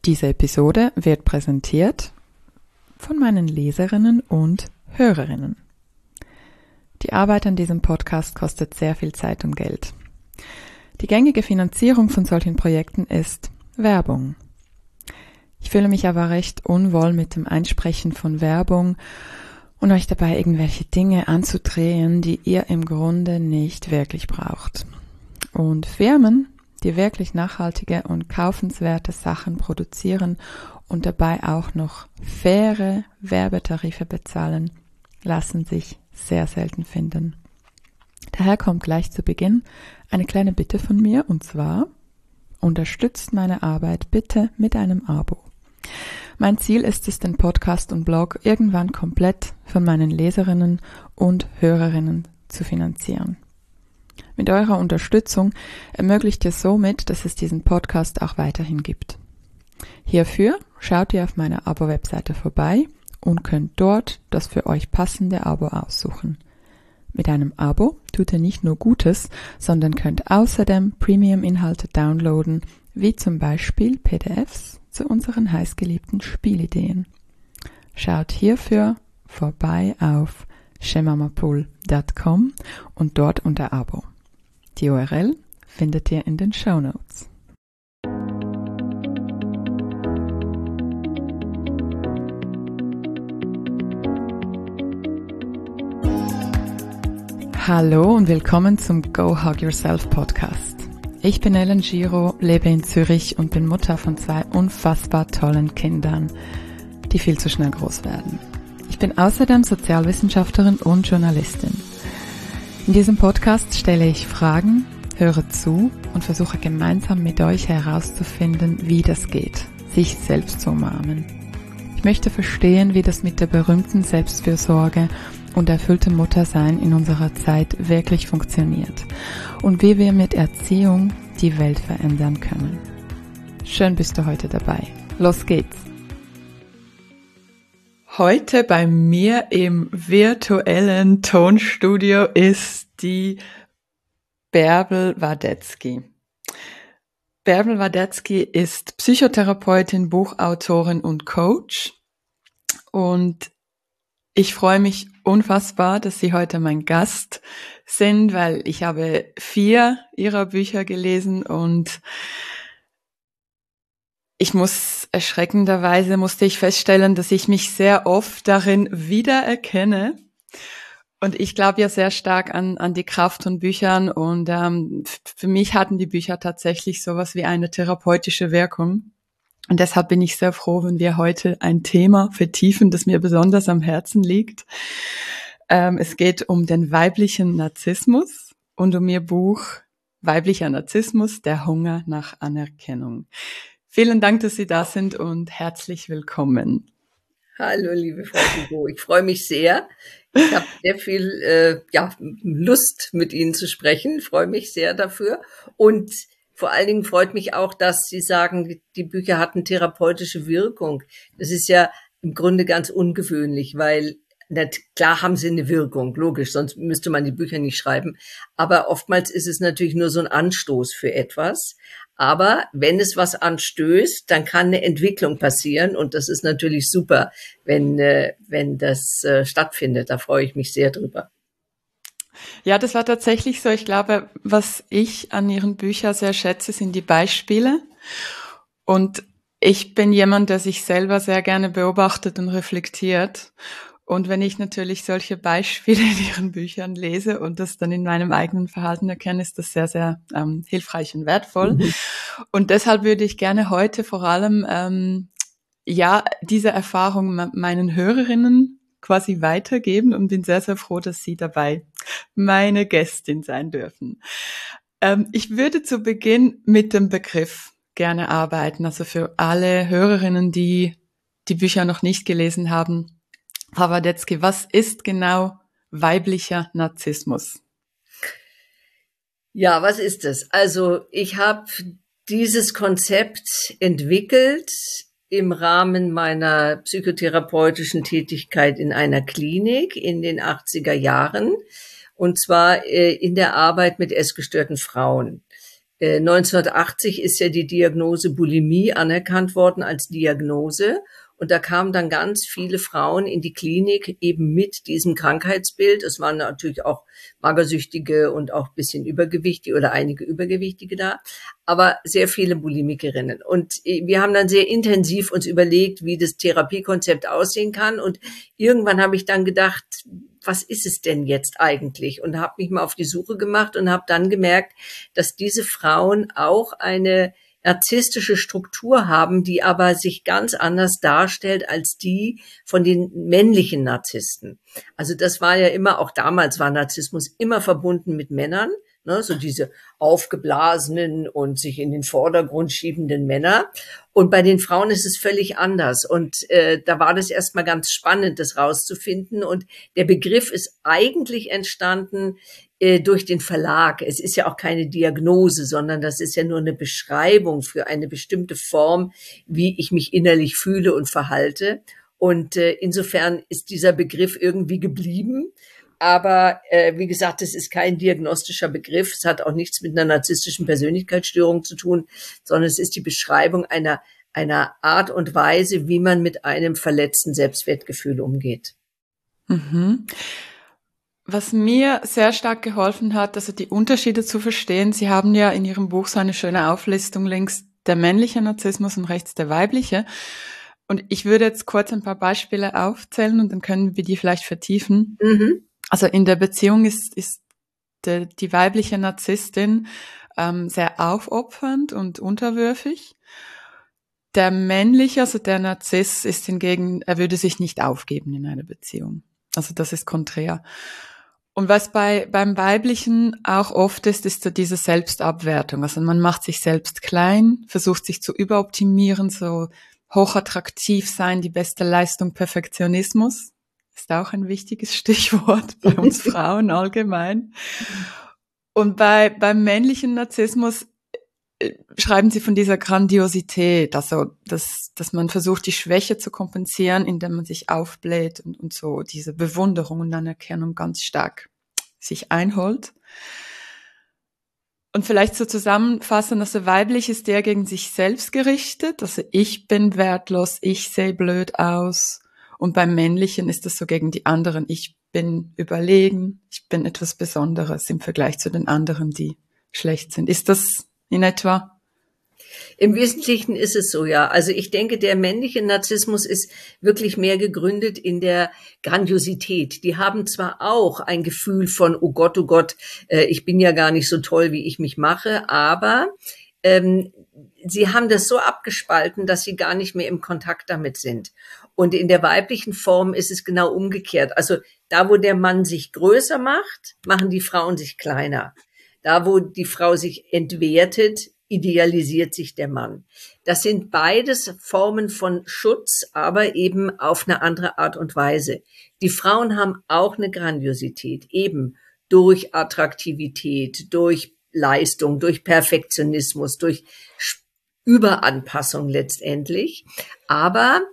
Diese Episode wird präsentiert von meinen Leserinnen und Hörerinnen. Die Arbeit an diesem Podcast kostet sehr viel Zeit und Geld. Die gängige Finanzierung von solchen Projekten ist Werbung. Ich fühle mich aber recht unwohl mit dem Einsprechen von Werbung und euch dabei irgendwelche Dinge anzudrehen, die ihr im Grunde nicht wirklich braucht. Und Firmen, die wirklich nachhaltige und kaufenswerte Sachen produzieren und dabei auch noch faire Werbetarife bezahlen, lassen sich sehr selten finden. Daher kommt gleich zu Beginn eine kleine Bitte von mir, und zwar: unterstützt meine Arbeit bitte mit einem Abo. Mein Ziel ist es, den Podcast und Blog irgendwann komplett von meinen Leserinnen und Hörerinnen zu finanzieren. Mit eurer Unterstützung ermöglicht ihr somit, dass es diesen Podcast auch weiterhin gibt. Hierfür schaut ihr auf meiner Abo-Webseite vorbei und könnt dort das für euch passende Abo aussuchen. Mit einem Abo tut ihr nicht nur Gutes, sondern könnt außerdem Premium-Inhalte downloaden, wie zum Beispiel PDFs zu unseren heißgeliebten Spielideen. Schaut hierfür vorbei auf shemamapool.com und dort unter Abo. Die URL findet ihr in den Shownotes. Hallo und willkommen zum Go Hug Yourself Podcast. Ich bin Ellen Giro, lebe in Zürich und bin Mutter von 2 unfassbar tollen Kindern, die viel zu schnell groß werden. Ich bin außerdem Sozialwissenschaftlerin und Journalistin. In diesem Podcast stelle ich Fragen, höre zu und versuche gemeinsam mit euch herauszufinden, wie das geht, sich selbst zu umarmen. Ich möchte verstehen, wie das mit der berühmten Selbstfürsorge und erfülltem Muttersein in unserer Zeit wirklich funktioniert und wie wir mit Erziehung die Welt verändern können. Schön bist du heute dabei. Los geht's! Heute bei mir im virtuellen Tonstudio ist die Bärbel Wadetzky. Bärbel Wadetzky ist Psychotherapeutin, Buchautorin und Coach, und ich freue mich unfassbar, dass Sie heute mein Gast sind, weil ich habe 4 Ihrer Bücher gelesen und erschreckenderweise musste ich feststellen, dass ich mich sehr oft darin wiedererkenne. Und ich glaube ja sehr stark an die Kraft von Büchern, und für mich hatten die Bücher tatsächlich sowas wie eine therapeutische Wirkung. Und deshalb bin ich sehr froh, wenn wir heute ein Thema vertiefen, das mir besonders am Herzen liegt. Es geht um den weiblichen Narzissmus und um Ihr Buch Weiblicher Narzissmus, der Hunger nach Anerkennung. Vielen Dank, dass Sie da sind und herzlich willkommen. Hallo, liebe Frau Hugo, ich freue mich sehr. Ich habe sehr viel Lust, mit Ihnen zu sprechen, freue mich sehr dafür. Und vor allen Dingen freut mich auch, dass Sie sagen, die Bücher hatten therapeutische Wirkung. Das ist ja im Grunde ganz ungewöhnlich, weil klar haben sie eine Wirkung, logisch, sonst müsste man die Bücher nicht schreiben. Aber oftmals ist es natürlich nur so ein Anstoß für etwas. Aber wenn es was anstößt, dann kann eine Entwicklung passieren, und das ist natürlich super, wenn das stattfindet. Da freue ich mich sehr drüber. Ja, das war tatsächlich so. Ich glaube, was ich an Ihren Büchern sehr schätze, sind die Beispiele. Und ich bin jemand, der sich selber sehr gerne beobachtet und reflektiert. Und wenn ich natürlich solche Beispiele in Ihren Büchern lese und das dann in meinem eigenen Verhalten erkenne, ist das sehr, sehr hilfreich und wertvoll. Mhm. Und deshalb würde ich gerne heute vor allem diese Erfahrung meinen Hörerinnen quasi weitergeben und bin sehr, sehr froh, dass Sie dabei meine Gästin sein dürfen. Ich würde zu Beginn mit dem Begriff gerne arbeiten, also für alle Hörerinnen, die die Bücher noch nicht gelesen haben. Frau Wadetzky, was ist genau weiblicher Narzissmus? Ja, was ist es? Also ich habe dieses Konzept entwickelt im Rahmen meiner psychotherapeutischen Tätigkeit in einer Klinik in den 80er Jahren, und zwar in der Arbeit mit essgestörten Frauen. 1980 ist ja die Diagnose Bulimie anerkannt worden als Diagnose. Und da kamen dann ganz viele Frauen in die Klinik eben mit diesem Krankheitsbild. Es waren natürlich auch Magersüchtige und auch ein bisschen Übergewichtige oder einige Übergewichtige da, aber sehr viele Bulimikerinnen. Und wir haben dann sehr intensiv uns überlegt, wie das Therapiekonzept aussehen kann. Und irgendwann habe ich dann gedacht, was ist es denn jetzt eigentlich? Und habe mich mal auf die Suche gemacht und habe dann gemerkt, dass diese Frauen auch eine narzisstische Struktur haben, die aber sich ganz anders darstellt als die von den männlichen Narzissten. Also das war ja immer, auch damals war Narzissmus immer verbunden mit Männern, ne, so diese aufgeblasenen und sich in den Vordergrund schiebenden Männer. Und bei den Frauen ist es völlig anders. Und da war das erstmal ganz spannend, das rauszufinden. Und der Begriff ist eigentlich entstanden durch den Verlag. Es ist ja auch keine Diagnose, sondern das ist ja nur eine Beschreibung für eine bestimmte Form, wie ich mich innerlich fühle und verhalte. Und insofern ist dieser Begriff irgendwie geblieben. Aber wie gesagt, es ist kein diagnostischer Begriff. Es hat auch nichts mit einer narzisstischen Persönlichkeitsstörung zu tun, sondern es ist die Beschreibung einer Art und Weise, wie man mit einem verletzten Selbstwertgefühl umgeht. Mhm. Was mir sehr stark geholfen hat, also die Unterschiede zu verstehen. Sie haben ja in Ihrem Buch so eine schöne Auflistung, links der männliche Narzissmus und rechts der weibliche. Und ich würde jetzt kurz ein paar Beispiele aufzählen und dann können wir die vielleicht vertiefen. Mhm. Also in der Beziehung ist die weibliche Narzisstin sehr aufopfernd und unterwürfig. Der männliche, also der Narziss, ist hingegen, er würde sich nicht aufgeben in einer Beziehung. Also das ist konträr. Und was beim Weiblichen auch oft ist so diese Selbstabwertung. Also man macht sich selbst klein, versucht sich zu überoptimieren, so hochattraktiv sein, die beste Leistung, Perfektionismus. Ist auch ein wichtiges Stichwort bei uns Frauen allgemein. Und beim männlichen Narzissmus schreiben Sie von dieser Grandiosität, also dass man versucht, die Schwäche zu kompensieren, indem man sich aufbläht und so diese Bewunderung und Anerkennung ganz stark sich einholt. Und vielleicht so zusammenfassen, also weiblich ist der gegen sich selbst gerichtet, also ich bin wertlos, ich sehe blöd aus. Und beim Männlichen ist das so gegen die anderen, ich bin überlegen, ich bin etwas Besonderes im Vergleich zu den anderen, die schlecht sind. Ist das in etwa? Im Wesentlichen ist es so, ja. Also ich denke, der männliche Narzissmus ist wirklich mehr gegründet in der Grandiosität. Die haben zwar auch ein Gefühl von, oh Gott, ich bin ja gar nicht so toll, wie ich mich mache, aber sie haben das so abgespalten, dass sie gar nicht mehr im Kontakt damit sind. Und in der weiblichen Form ist es genau umgekehrt. Also da, wo der Mann sich größer macht, machen die Frauen sich kleiner. Da, wo die Frau sich entwertet, idealisiert sich der Mann. Das sind beides Formen von Schutz, aber eben auf eine andere Art und Weise. Die Frauen haben auch eine Grandiosität, eben durch Attraktivität, durch Leistung, durch Perfektionismus, durch Überanpassung letztendlich. Aber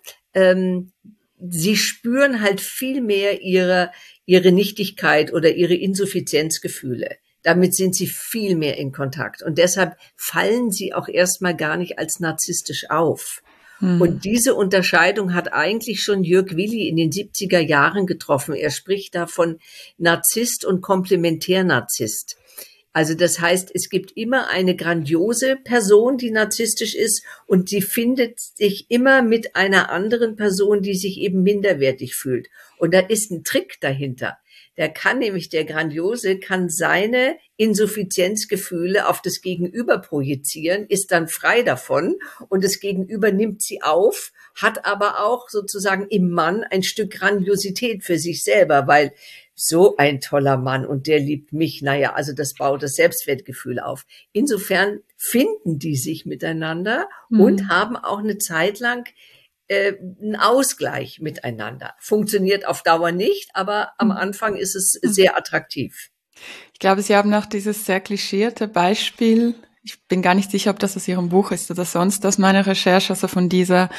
sie spüren halt viel mehr ihre Nichtigkeit oder ihre Insuffizienzgefühle. Damit sind sie viel mehr in Kontakt. Und deshalb fallen sie auch erstmal gar nicht als narzisstisch auf. Und diese Unterscheidung hat eigentlich schon Jörg Willi in den 70er Jahren getroffen. Er spricht da von Narzisst und Komplementärnarzisst. Also das heißt, es gibt immer eine grandiose Person, die narzisstisch ist, und sie findet sich immer mit einer anderen Person, die sich eben minderwertig fühlt. Und da ist ein Trick dahinter. Der Grandiose kann seine Insuffizienzgefühle auf das Gegenüber projizieren, ist dann frei davon und das Gegenüber nimmt sie auf, hat aber auch sozusagen im Mann ein Stück Grandiosität für sich selber, weil so ein toller Mann und der liebt mich, naja, also das baut das Selbstwertgefühl auf. Insofern finden die sich miteinander und haben auch eine Zeit lang ein Ausgleich miteinander. Funktioniert auf Dauer nicht, aber am Anfang ist es sehr attraktiv. Ich glaube, Sie haben auch dieses sehr klischierte Beispiel, ich bin gar nicht sicher, ob das aus Ihrem Buch ist oder sonst aus meiner Recherche, also von diesem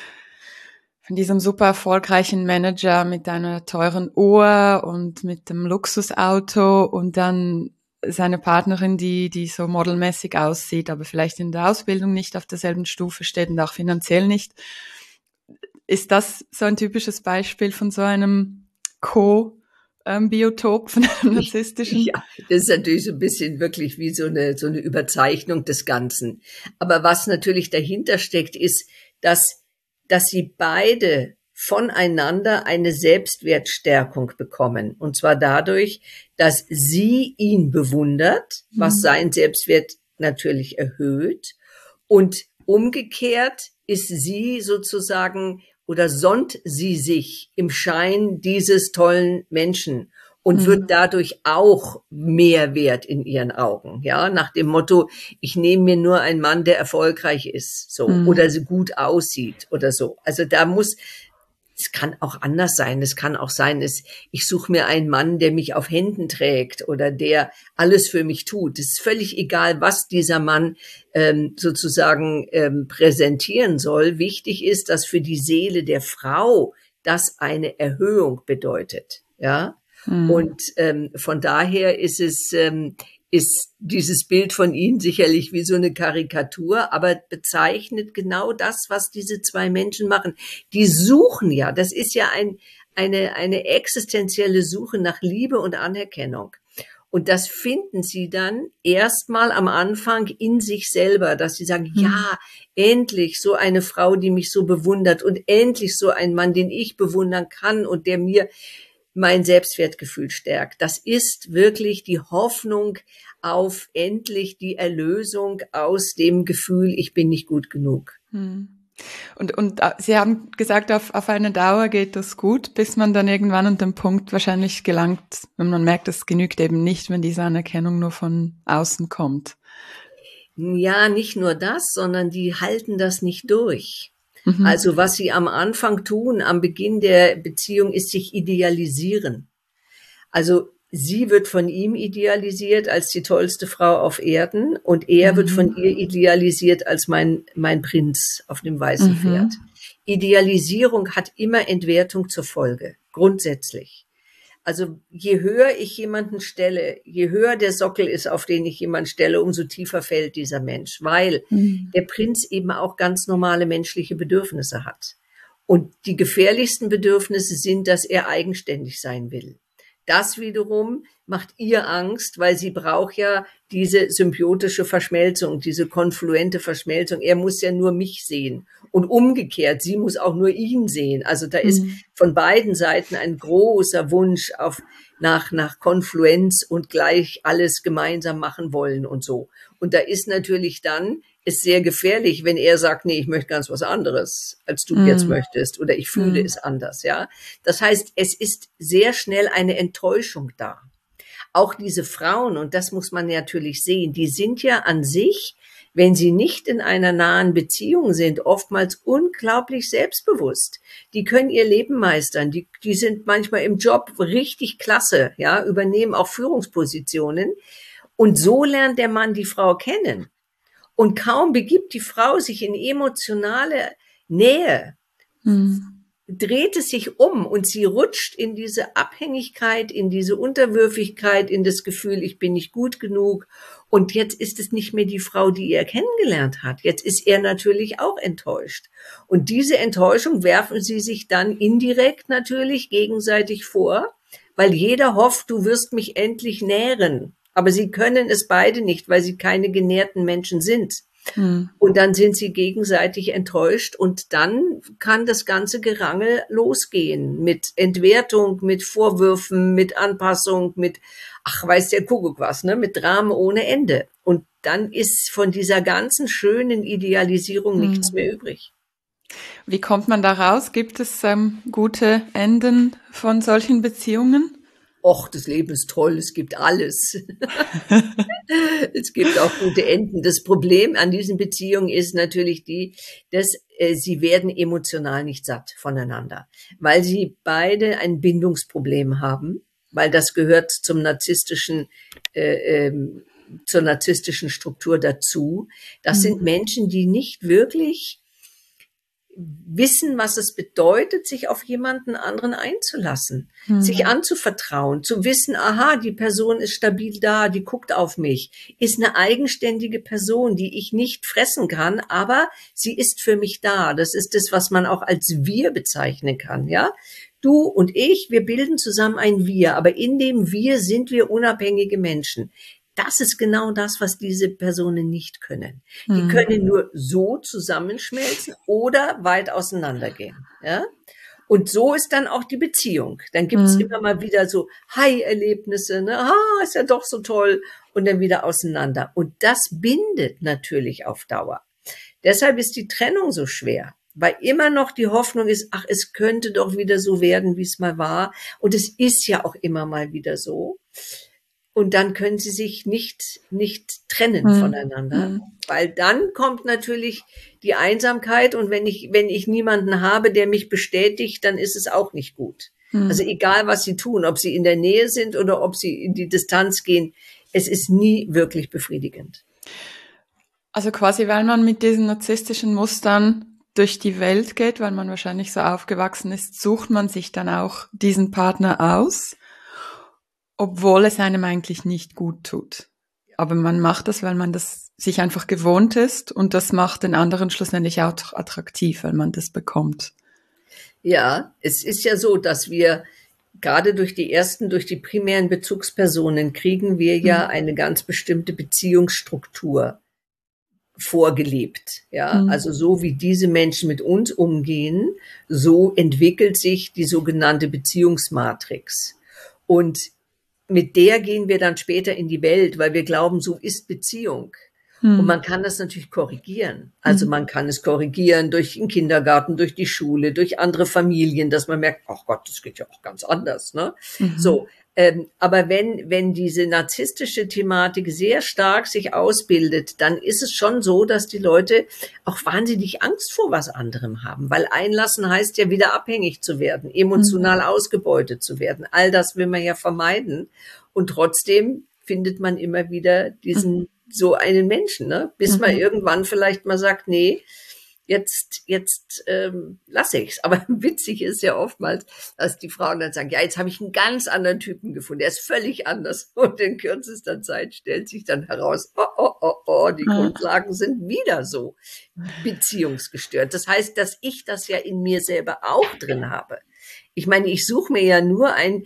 super erfolgreichen Manager mit einer teuren Uhr und mit dem Luxusauto und dann seine Partnerin, die so modelmäßig aussieht, aber vielleicht in der Ausbildung nicht auf derselben Stufe steht und auch finanziell nicht. Ist das so ein typisches Beispiel von so einem Biotop von einem narzisstischen? Ja, das ist natürlich so ein bisschen wirklich wie so eine Überzeichnung des Ganzen. Aber was natürlich dahinter steckt, ist, dass sie beide voneinander eine Selbstwertstärkung bekommen. Und zwar dadurch, dass sie ihn bewundert, was seinen Selbstwert natürlich erhöht. Und umgekehrt ist sie sozusagen oder sonnt sie sich im Schein dieses tollen Menschen und wird dadurch auch mehr wert in ihren Augen, ja, nach dem Motto, ich nehme mir nur einen Mann, der erfolgreich ist, so, oder so gut aussieht oder so. Also es kann auch anders sein. Es kann auch sein, ich suche mir einen Mann, der mich auf Händen trägt oder der alles für mich tut. Es ist völlig egal, was dieser Mann sozusagen präsentieren soll. Wichtig ist, dass für die Seele der Frau das eine Erhöhung bedeutet. Ja, und von daher ist dieses Bild von Ihnen sicherlich wie so eine Karikatur, aber bezeichnet genau das, was diese zwei Menschen machen. Die suchen ja, das ist ja eine existenzielle Suche nach Liebe und Anerkennung. Und das finden sie dann erstmal am Anfang in sich selber, dass sie sagen, ja, endlich so eine Frau, die mich so bewundert und endlich so ein Mann, den ich bewundern kann und der mir mein Selbstwertgefühl stärkt. Das ist wirklich die Hoffnung auf endlich die Erlösung aus dem Gefühl, ich bin nicht gut genug. Und Sie haben gesagt, auf eine Dauer geht das gut, bis man dann irgendwann an den Punkt wahrscheinlich gelangt, wenn man merkt, es genügt eben nicht, wenn diese Anerkennung nur von außen kommt. Ja, nicht nur das, sondern die halten das nicht durch. Also was sie am Anfang tun, am Beginn der Beziehung, ist sich idealisieren. Also sie wird von ihm idealisiert als die tollste Frau auf Erden und er wird von ihr idealisiert als mein Prinz auf dem weißen Pferd. Idealisierung hat immer Entwertung zur Folge, grundsätzlich. Also je höher ich jemanden stelle, je höher der Sockel ist, auf den ich jemanden stelle, umso tiefer fällt dieser Mensch, weil der Prinz eben auch ganz normale menschliche Bedürfnisse hat. Und die gefährlichsten Bedürfnisse sind, dass er eigenständig sein will. Das wiederum macht ihr Angst, weil sie braucht ja diese symbiotische Verschmelzung, diese konfluente Verschmelzung. Er muss ja nur mich sehen. Und umgekehrt, sie muss auch nur ihn sehen. Also da ist von beiden Seiten ein großer Wunsch nach Konfluenz und gleich alles gemeinsam machen wollen und so. Und da ist natürlich dann, ist sehr gefährlich, wenn er sagt, nee, ich möchte ganz was anderes, als du jetzt möchtest, oder ich fühle es anders, ja. Das heißt, es ist sehr schnell eine Enttäuschung da. Auch diese Frauen, und das muss man natürlich sehen, die sind ja an sich, wenn sie nicht in einer nahen Beziehung sind, oftmals unglaublich selbstbewusst. Die können ihr Leben meistern, die sind manchmal im Job richtig klasse, ja, übernehmen auch Führungspositionen. Und so lernt der Mann die Frau kennen. Und kaum begibt die Frau sich in emotionale Nähe, dreht es sich um und sie rutscht in diese Abhängigkeit, in diese Unterwürfigkeit, in das Gefühl, ich bin nicht gut genug. Und jetzt ist es nicht mehr die Frau, die er kennengelernt hat. Jetzt ist er natürlich auch enttäuscht. Und diese Enttäuschung werfen sie sich dann indirekt natürlich gegenseitig vor, weil jeder hofft, du wirst mich endlich nähren. Aber sie können es beide nicht, weil sie keine genährten Menschen sind. Und dann sind sie gegenseitig enttäuscht und dann kann das ganze Gerangel losgehen mit Entwertung, mit Vorwürfen, mit Anpassung, mit, ach, weiß der Kuckuck was, ne, mit Dramen ohne Ende. Und dann ist von dieser ganzen schönen Idealisierung nichts mehr übrig. Wie kommt man da raus? Gibt es gute Enden von solchen Beziehungen? Och, das Leben ist toll, es gibt alles. Es gibt auch gute Enden. Das Problem an diesen Beziehungen ist natürlich dass sie werden emotional nicht satt voneinander, weil sie beide ein Bindungsproblem haben, weil das gehört zur narzisstischen Struktur dazu. Das sind Menschen, die nicht wirklich wissen, was es bedeutet, sich auf jemanden anderen einzulassen, sich anzuvertrauen, zu wissen, aha, die Person ist stabil da, die guckt auf mich, ist eine eigenständige Person, die ich nicht fressen kann, aber sie ist für mich da. Das ist das, was man auch als Wir bezeichnen kann, ja. Du und ich, wir bilden zusammen ein Wir, aber in dem Wir sind wir unabhängige Menschen. Das ist genau das, was diese Personen nicht können. Die können nur so zusammenschmelzen oder weit auseinandergehen. Ja? Und so ist dann auch die Beziehung. Dann gibt's immer mal wieder so High-Erlebnisse, ne? Ah, ist ja doch so toll. Und dann wieder auseinander. Und das bindet natürlich auf Dauer. Deshalb ist die Trennung so schwer. Weil immer noch die Hoffnung ist, ach, es könnte doch wieder so werden, wie es mal war. Und es ist ja auch immer mal wieder so. Und dann können sie sich nicht trennen voneinander, weil dann kommt natürlich die Einsamkeit und wenn ich niemanden habe, der mich bestätigt, dann ist es auch nicht gut. Also egal, was sie tun, ob sie in der Nähe sind oder ob sie in die Distanz gehen, es ist nie wirklich befriedigend. Also quasi, weil man mit diesen narzisstischen Mustern durch die Welt geht, weil man wahrscheinlich so aufgewachsen ist, sucht man sich dann auch diesen Partner aus, obwohl es einem eigentlich nicht gut tut. Aber man macht das, weil man das sich einfach gewohnt ist und das macht den anderen schlussendlich auch attraktiv, weil man das bekommt. Ja, es ist ja so, dass wir gerade durch die primären Bezugspersonen kriegen wir ja eine ganz bestimmte Beziehungsstruktur vorgelebt. Ja, also so wie diese Menschen mit uns umgehen, so entwickelt sich die sogenannte Beziehungsmatrix. Und mit der gehen wir dann später in die Welt, weil wir glauben, so ist Beziehung. Und man kann das natürlich korrigieren. Also man kann es korrigieren durch den Kindergarten, durch die Schule, durch andere Familien, dass man merkt, ach Gott, das geht ja auch ganz anders, ne? So. Aber wenn diese narzisstische Thematik sehr stark sich ausbildet, dann ist es schon so, dass die Leute auch wahnsinnig Angst vor was anderem haben, weil einlassen heißt ja wieder abhängig zu werden, emotional ausgebeutet zu werden. All das will man ja vermeiden. Und trotzdem findet man immer wieder so einen Menschen, ne? Bis man irgendwann vielleicht mal sagt, nee, jetzt lasse ich's. Aber witzig ist ja oftmals, dass die Frauen dann sagen, ja, jetzt habe ich einen ganz anderen Typen gefunden, der ist völlig anders. Und in kürzester Zeit stellt sich dann heraus, die Grundlagen sind wieder so beziehungsgestört. Das heißt, dass ich das ja in mir selber auch drin habe. Ich meine, ich suche mir ja nur ein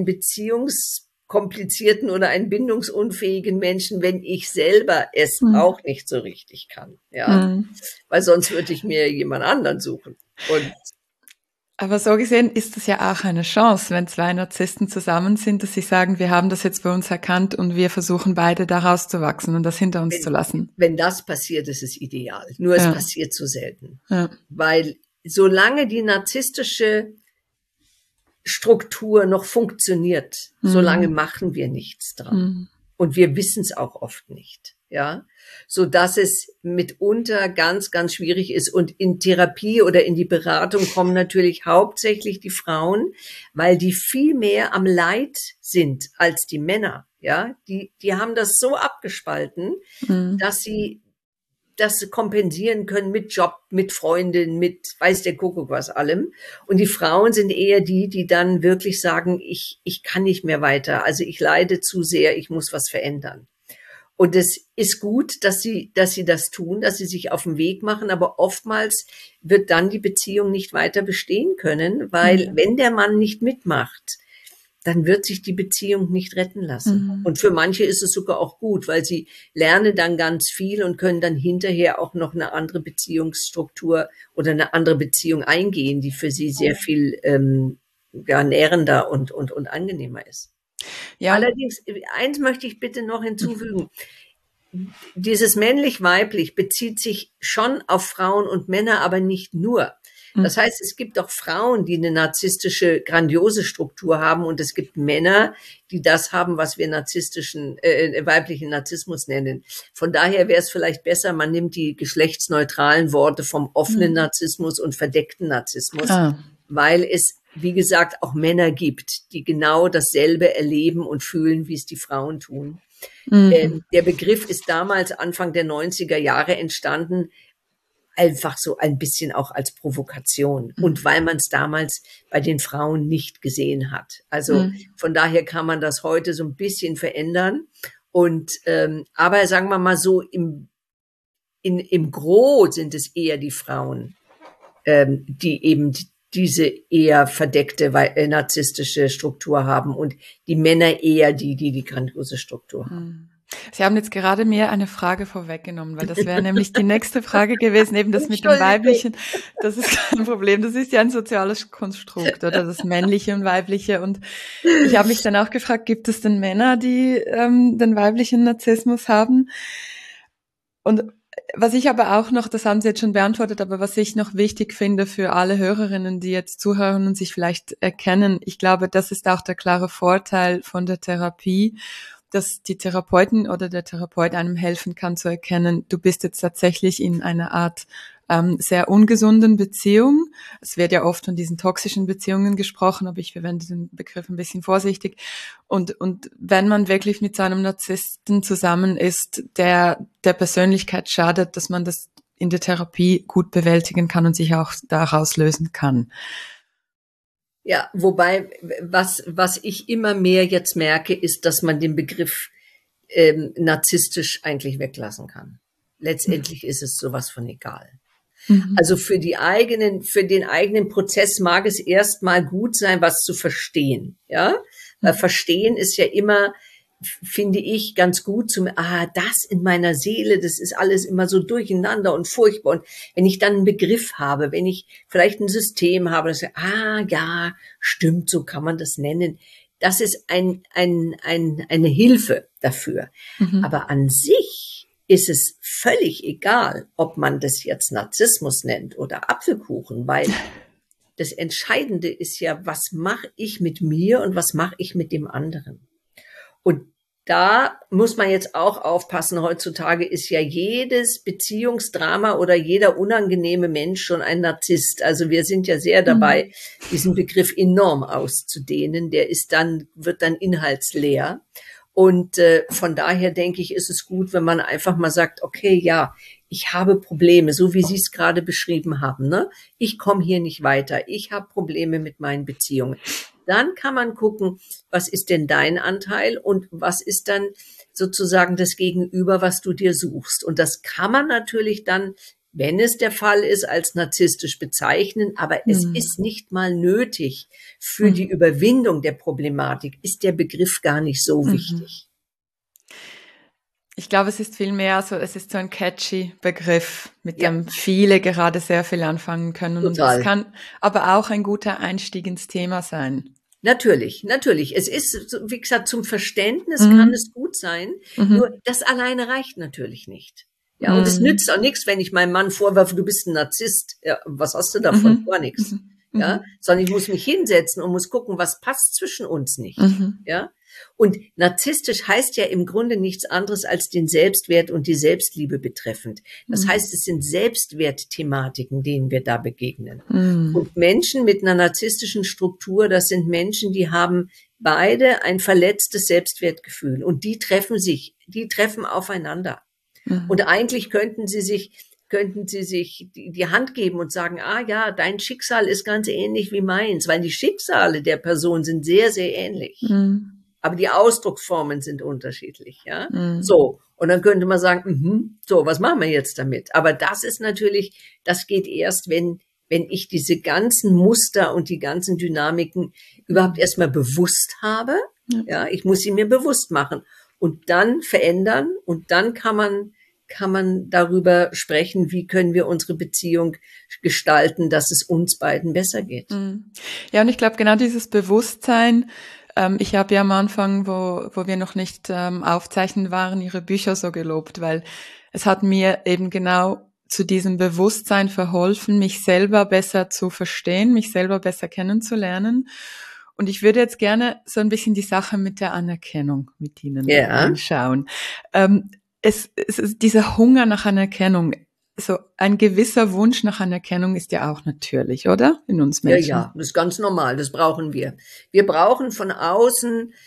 komplizierten oder einen bindungsunfähigen Menschen, wenn ich selber es auch nicht so richtig kann, ja, weil sonst würde ich mir jemand anderen suchen. Aber so gesehen ist das ja auch eine Chance, wenn zwei Narzissten zusammen sind, dass sie sagen, wir haben das jetzt bei uns erkannt und wir versuchen beide da rauszuwachsen und das hinter uns zu lassen. Wenn das passiert, ist es ideal. Nur es passiert zu selten, weil solange die narzisstische Struktur noch funktioniert, solange machen wir nichts dran. Und wir wissen es auch oft nicht, ja, so dass es mitunter ganz, ganz schwierig ist. Und in Therapie oder in die Beratung kommen natürlich hauptsächlich die Frauen, weil die viel mehr am Leid sind als die Männer, ja. Die haben das so abgespalten, dass sie das kompensieren können mit Job, mit Freundin, mit weiß der Kuckuck was allem. Und die Frauen sind eher die dann wirklich sagen, ich kann nicht mehr weiter. Also ich leide zu sehr, ich muss was verändern. Und es ist gut, dass sie das tun, dass sie sich auf den Weg machen. Aber oftmals wird dann die Beziehung nicht weiter bestehen können, weil wenn der Mann nicht mitmacht, dann wird sich die Beziehung nicht retten lassen. Und für manche ist es sogar auch gut, weil sie lernen dann ganz viel und können dann hinterher auch noch eine andere Beziehungsstruktur oder eine andere Beziehung eingehen, die für sie sehr viel nährender und angenehmer ist. Ja. Allerdings, eins möchte ich bitte noch hinzufügen. Dieses männlich-weiblich bezieht sich schon auf Frauen und Männer, aber nicht nur. Das heißt, es gibt auch Frauen, die eine narzisstische, grandiose Struktur haben und es gibt Männer, die das haben, was wir weiblichen Narzissmus nennen. Von daher wäre es vielleicht besser, man nimmt die geschlechtsneutralen Worte vom offenen Narzissmus und verdeckten Narzissmus, weil es, wie gesagt, auch Männer gibt, die genau dasselbe erleben und fühlen, wie es die Frauen tun. Der Begriff ist damals Anfang der 90er Jahre entstanden, einfach so ein bisschen auch als Provokation und weil man es damals bei den Frauen nicht gesehen hat. Also von daher kann man das heute so ein bisschen verändern. Und aber sagen wir mal so, im Gros sind es eher die Frauen, die eben diese eher verdeckte narzisstische Struktur haben und die Männer eher die grandiose Struktur haben. Sie haben jetzt gerade mir eine Frage vorweggenommen, weil das wäre nämlich die nächste Frage gewesen, eben das mit dem Weiblichen. Das ist kein Problem, das ist ja ein soziales Konstrukt, oder das Männliche und Weibliche. Und ich habe mich dann auch gefragt, gibt es denn Männer, die den weiblichen Narzissmus haben? Und was ich aber auch noch, das haben Sie jetzt schon beantwortet, aber was ich noch wichtig finde für alle Hörerinnen, die jetzt zuhören und sich vielleicht erkennen, ich glaube, das ist auch der klare Vorteil von der Therapie, dass die Therapeutin oder der Therapeut einem helfen kann zu erkennen, du bist jetzt tatsächlich in einer Art sehr ungesunden Beziehung. Es wird ja oft von diesen toxischen Beziehungen gesprochen, aber ich verwende den Begriff ein bisschen vorsichtig. Und wenn man wirklich mit so einem Narzissten zusammen ist, der Persönlichkeit schadet, dass man das in der Therapie gut bewältigen kann und sich auch daraus lösen kann. Ja, wobei, was ich immer mehr jetzt merke, ist, dass man den Begriff narzisstisch eigentlich weglassen kann. Letztendlich ist es sowas von egal. Also für den eigenen Prozess mag es erstmal gut sein, was zu verstehen, ja? Weil verstehen ist ja immer, finde ich, ganz gut das in meiner Seele, das ist alles immer so durcheinander und furchtbar. Und wenn ich dann einen Begriff habe, wenn ich vielleicht ein System habe, das ja, stimmt, so kann man das nennen. Das ist eine Hilfe dafür. Aber an sich ist es völlig egal, ob man das jetzt Narzissmus nennt oder Apfelkuchen, weil das Entscheidende ist ja, was mache ich mit mir und was mache ich mit dem anderen? Und da muss man jetzt auch aufpassen. Heutzutage ist ja jedes Beziehungsdrama oder jeder unangenehme Mensch schon ein Narzisst. Also wir sind ja sehr dabei, diesen Begriff enorm auszudehnen. Der wird dann inhaltsleer. Und von daher denke ich, ist es gut, wenn man einfach mal sagt, okay, ja, ich habe Probleme, so wie Sie es gerade beschrieben haben, ne? Ich komme hier nicht weiter, ich habe Probleme mit meinen Beziehungen. Dann kann man gucken, was ist denn dein Anteil und was ist dann sozusagen das Gegenüber, was du dir suchst. Und das kann man natürlich dann, wenn es der Fall ist, als narzisstisch bezeichnen, aber es ist nicht mal nötig. Für die Überwindung der Problematik ist der Begriff gar nicht so wichtig. Ich glaube, es ist vielmehr so, es ist so ein catchy Begriff, mit dem viele gerade sehr viel anfangen können. Total. Und es kann aber auch ein guter Einstieg ins Thema sein. Natürlich. Es ist, wie gesagt, zum Verständnis kann es gut sein. Nur das alleine reicht natürlich nicht. Ja, und es nützt auch nichts, wenn ich meinem Mann vorwerfe, du bist ein Narzisst. Ja, was hast du davon? Gar nichts. Ja, sondern ich muss mich hinsetzen und muss gucken, was passt zwischen uns nicht. Ja, und narzisstisch heißt ja im Grunde nichts anderes als den Selbstwert und die Selbstliebe betreffend. Das heißt, es sind Selbstwertthematiken, denen wir da begegnen. Und Menschen mit einer narzisstischen Struktur, das sind Menschen, die haben beide ein verletztes Selbstwertgefühl und die treffen aufeinander. Und eigentlich könnten sie sich die Hand geben und sagen, ja, dein Schicksal ist ganz ähnlich wie meins, weil die Schicksale der Person sind sehr, sehr ähnlich. Aber die Ausdrucksformen sind unterschiedlich, ja. So. Und dann könnte man sagen, so, was machen wir jetzt damit? Aber das ist natürlich, das geht erst, wenn ich diese ganzen Muster und die ganzen Dynamiken überhaupt erstmal bewusst habe. Ja, ich muss sie mir bewusst machen und dann verändern und dann kann man darüber sprechen, wie können wir unsere Beziehung gestalten, dass es uns beiden besser geht. Ja, und ich glaube, genau dieses Bewusstsein, ich habe ja am Anfang, wo wir noch nicht aufzeichnen waren, Ihre Bücher so gelobt, weil es hat mir eben genau zu diesem Bewusstsein verholfen, mich selber besser zu verstehen, mich selber besser kennenzulernen. Und ich würde jetzt gerne so ein bisschen die Sache mit der Anerkennung mit Ihnen anschauen. Es ist dieser Hunger nach Anerkennung, so ein gewisser Wunsch nach Anerkennung ist ja auch natürlich, oder? In uns Menschen. Ja, das ist ganz normal, das brauchen wir. Wir brauchen von außen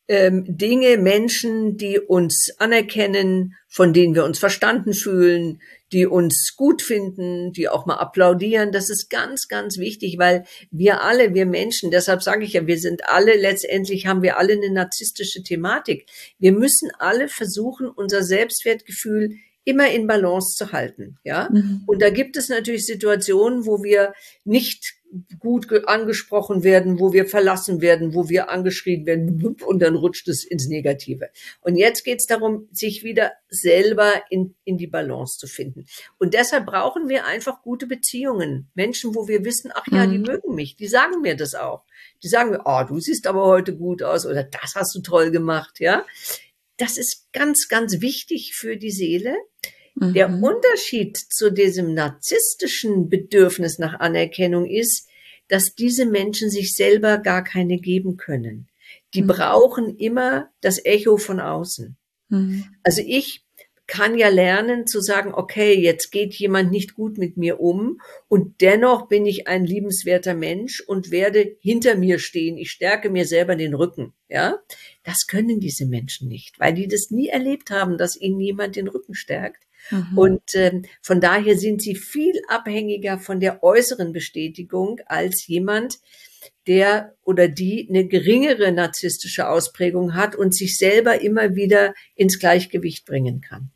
Dinge, Menschen, die uns anerkennen, von denen wir uns verstanden fühlen, die uns gut finden, die auch mal applaudieren. Das ist ganz, ganz wichtig, weil wir Menschen, deshalb sage ich ja, letztendlich haben wir alle eine narzisstische Thematik. Wir müssen alle versuchen, unser Selbstwertgefühl immer in Balance zu halten, ja. Und da gibt es natürlich Situationen, wo wir nicht gut angesprochen werden, wo wir verlassen werden, wo wir angeschrien werden und dann rutscht es ins Negative. Und jetzt geht es darum, sich wieder selber in die Balance zu finden. Und deshalb brauchen wir einfach gute Beziehungen. Menschen, wo wir wissen, ach ja, die mögen mich, die sagen mir das auch. Die sagen mir, oh, du siehst aber heute gut aus oder das hast du toll gemacht, ja. Das ist ganz, ganz wichtig für die Seele. Der Unterschied zu diesem narzisstischen Bedürfnis nach Anerkennung ist, dass diese Menschen sich selber gar keine geben können. Die brauchen immer das Echo von außen. Also ich kann ja lernen zu sagen, okay, jetzt geht jemand nicht gut mit mir um und dennoch bin ich ein liebenswerter Mensch und werde hinter mir stehen. Ich stärke mir selber den Rücken, ja. Das können diese Menschen nicht, weil die das nie erlebt haben, dass ihnen jemand den Rücken stärkt. Und von daher sind sie viel abhängiger von der äußeren Bestätigung als jemand, der oder die eine geringere narzisstische Ausprägung hat und sich selber immer wieder ins Gleichgewicht bringen kann.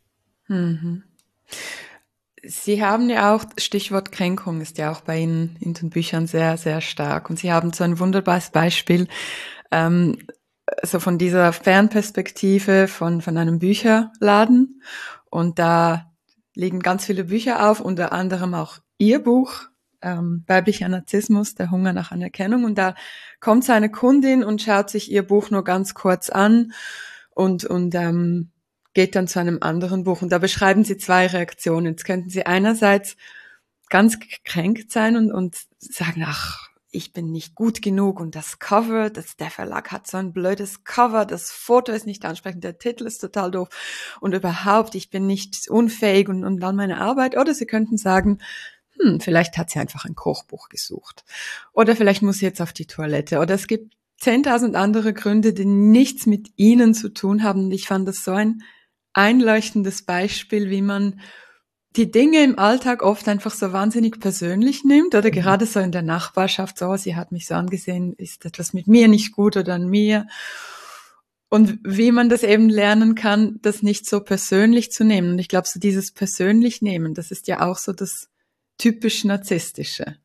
Sie haben ja auch, Stichwort Kränkung ist ja auch bei Ihnen in den Büchern sehr, sehr stark. Und Sie haben so ein wunderbares Beispiel, so von dieser Fernperspektive von einem Bücherladen. Und da liegen ganz viele Bücher auf, unter anderem auch Ihr Buch, Weiblicher Narzissmus, der Hunger nach Anerkennung. Und da kommt seine Kundin und schaut sich Ihr Buch nur ganz kurz an und geht dann zu einem anderen Buch. Und da beschreiben Sie zwei Reaktionen. Jetzt könnten Sie einerseits ganz gekränkt sein und sagen, ach, ich bin nicht gut genug und das Cover, der Verlag hat so ein blödes Cover, das Foto ist nicht ansprechend, der Titel ist total doof und überhaupt, ich bin nicht unfähig und an meine Arbeit. Oder Sie könnten sagen, vielleicht hat sie einfach ein Kochbuch gesucht. Oder vielleicht muss sie jetzt auf die Toilette. Oder es gibt 10.000 andere Gründe, die nichts mit Ihnen zu tun haben. Und ich fand das so ein einleuchtendes Beispiel, wie man die Dinge im Alltag oft einfach so wahnsinnig persönlich nimmt oder gerade so in der Nachbarschaft, so, sie hat mich so angesehen, ist etwas mit mir nicht gut oder an mir. Und wie man das eben lernen kann, das nicht so persönlich zu nehmen. Und ich glaube, so dieses persönlich nehmen, das ist ja auch so das typisch Narzisstische.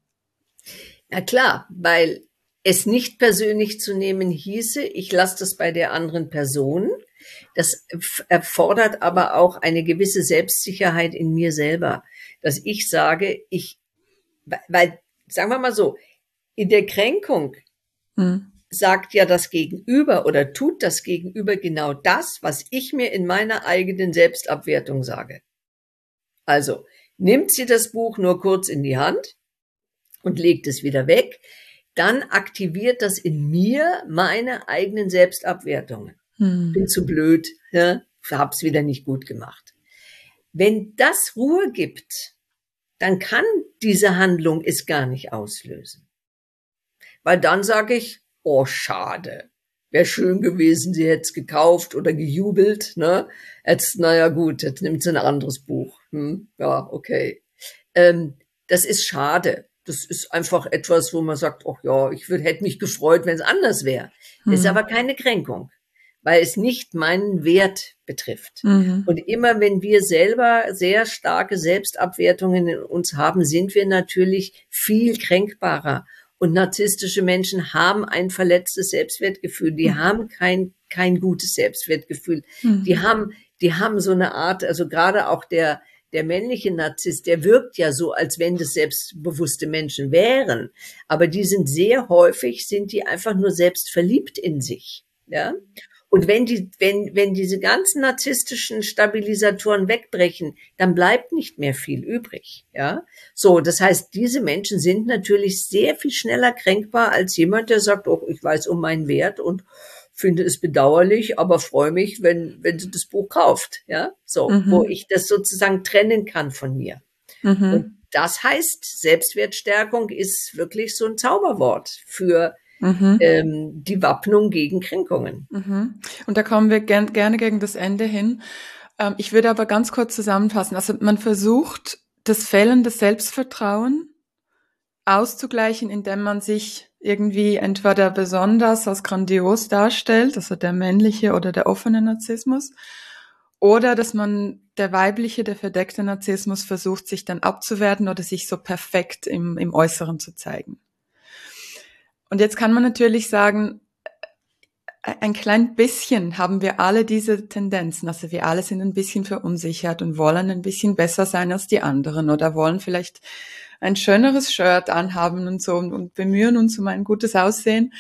Na klar, weil es nicht persönlich zu nehmen hieße, ich lasse das bei der anderen Person. Das erfordert aber auch eine gewisse Selbstsicherheit in mir selber, dass ich sage, weil, sagen wir mal so, in der Kränkung sagt ja das Gegenüber oder tut das Gegenüber genau das, was ich mir in meiner eigenen Selbstabwertung sage. Also, nimmt sie das Buch nur kurz in die Hand und legt es wieder weg, dann aktiviert das in mir meine eigenen Selbstabwertungen. Bin zu blöd, ja, hab's wieder nicht gut gemacht. Wenn das Ruhe gibt, dann kann diese Handlung es gar nicht auslösen. Weil dann sage ich, oh schade, wäre schön gewesen, sie hätte es gekauft oder gejubelt, ne? Jetzt, naja gut, jetzt nimmt sie ein anderes Buch. Ja, okay. Das ist schade. Das ist einfach etwas, wo man sagt, ach ja, hätte mich gefreut, wenn es anders wäre. Ist aber keine Kränkung, weil es nicht meinen Wert betrifft. Und immer wenn wir selber sehr starke Selbstabwertungen in uns haben, sind wir natürlich viel kränkbarer. Und narzisstische Menschen haben ein verletztes Selbstwertgefühl. Die haben kein gutes Selbstwertgefühl. Die haben so eine Art, also gerade auch der männliche Narzisst, der wirkt ja so, als wenn das selbstbewusste Menschen wären. Aber die sind einfach nur selbstverliebt in sich, ja. Und wenn diese ganzen narzisstischen Stabilisatoren wegbrechen, dann bleibt nicht mehr viel übrig, ja. So, das heißt, diese Menschen sind natürlich sehr viel schneller kränkbar als jemand, der sagt, oh, ich weiß um meinen Wert und finde es bedauerlich, aber freue mich, wenn sie das Buch kauft, ja. So, wo ich das sozusagen trennen kann von mir. Und das heißt, Selbstwertstärkung ist wirklich so ein Zauberwort für die Wappnung gegen Kränkungen. Und da kommen wir gerne gegen das Ende hin. Ich würde aber ganz kurz zusammenfassen. Also man versucht, das fehlende Selbstvertrauen auszugleichen, indem man sich irgendwie entweder besonders als grandios darstellt, also der männliche oder der offene Narzissmus, oder dass man der weibliche, der verdeckte Narzissmus versucht, sich dann abzuwerten oder sich so perfekt im Äußeren zu zeigen. Und jetzt kann man natürlich sagen, ein klein bisschen haben wir alle diese Tendenzen. Also wir alle sind ein bisschen verunsichert und wollen ein bisschen besser sein als die anderen oder wollen vielleicht ein schöneres Shirt anhaben und so und bemühen uns um ein gutes Aussehen.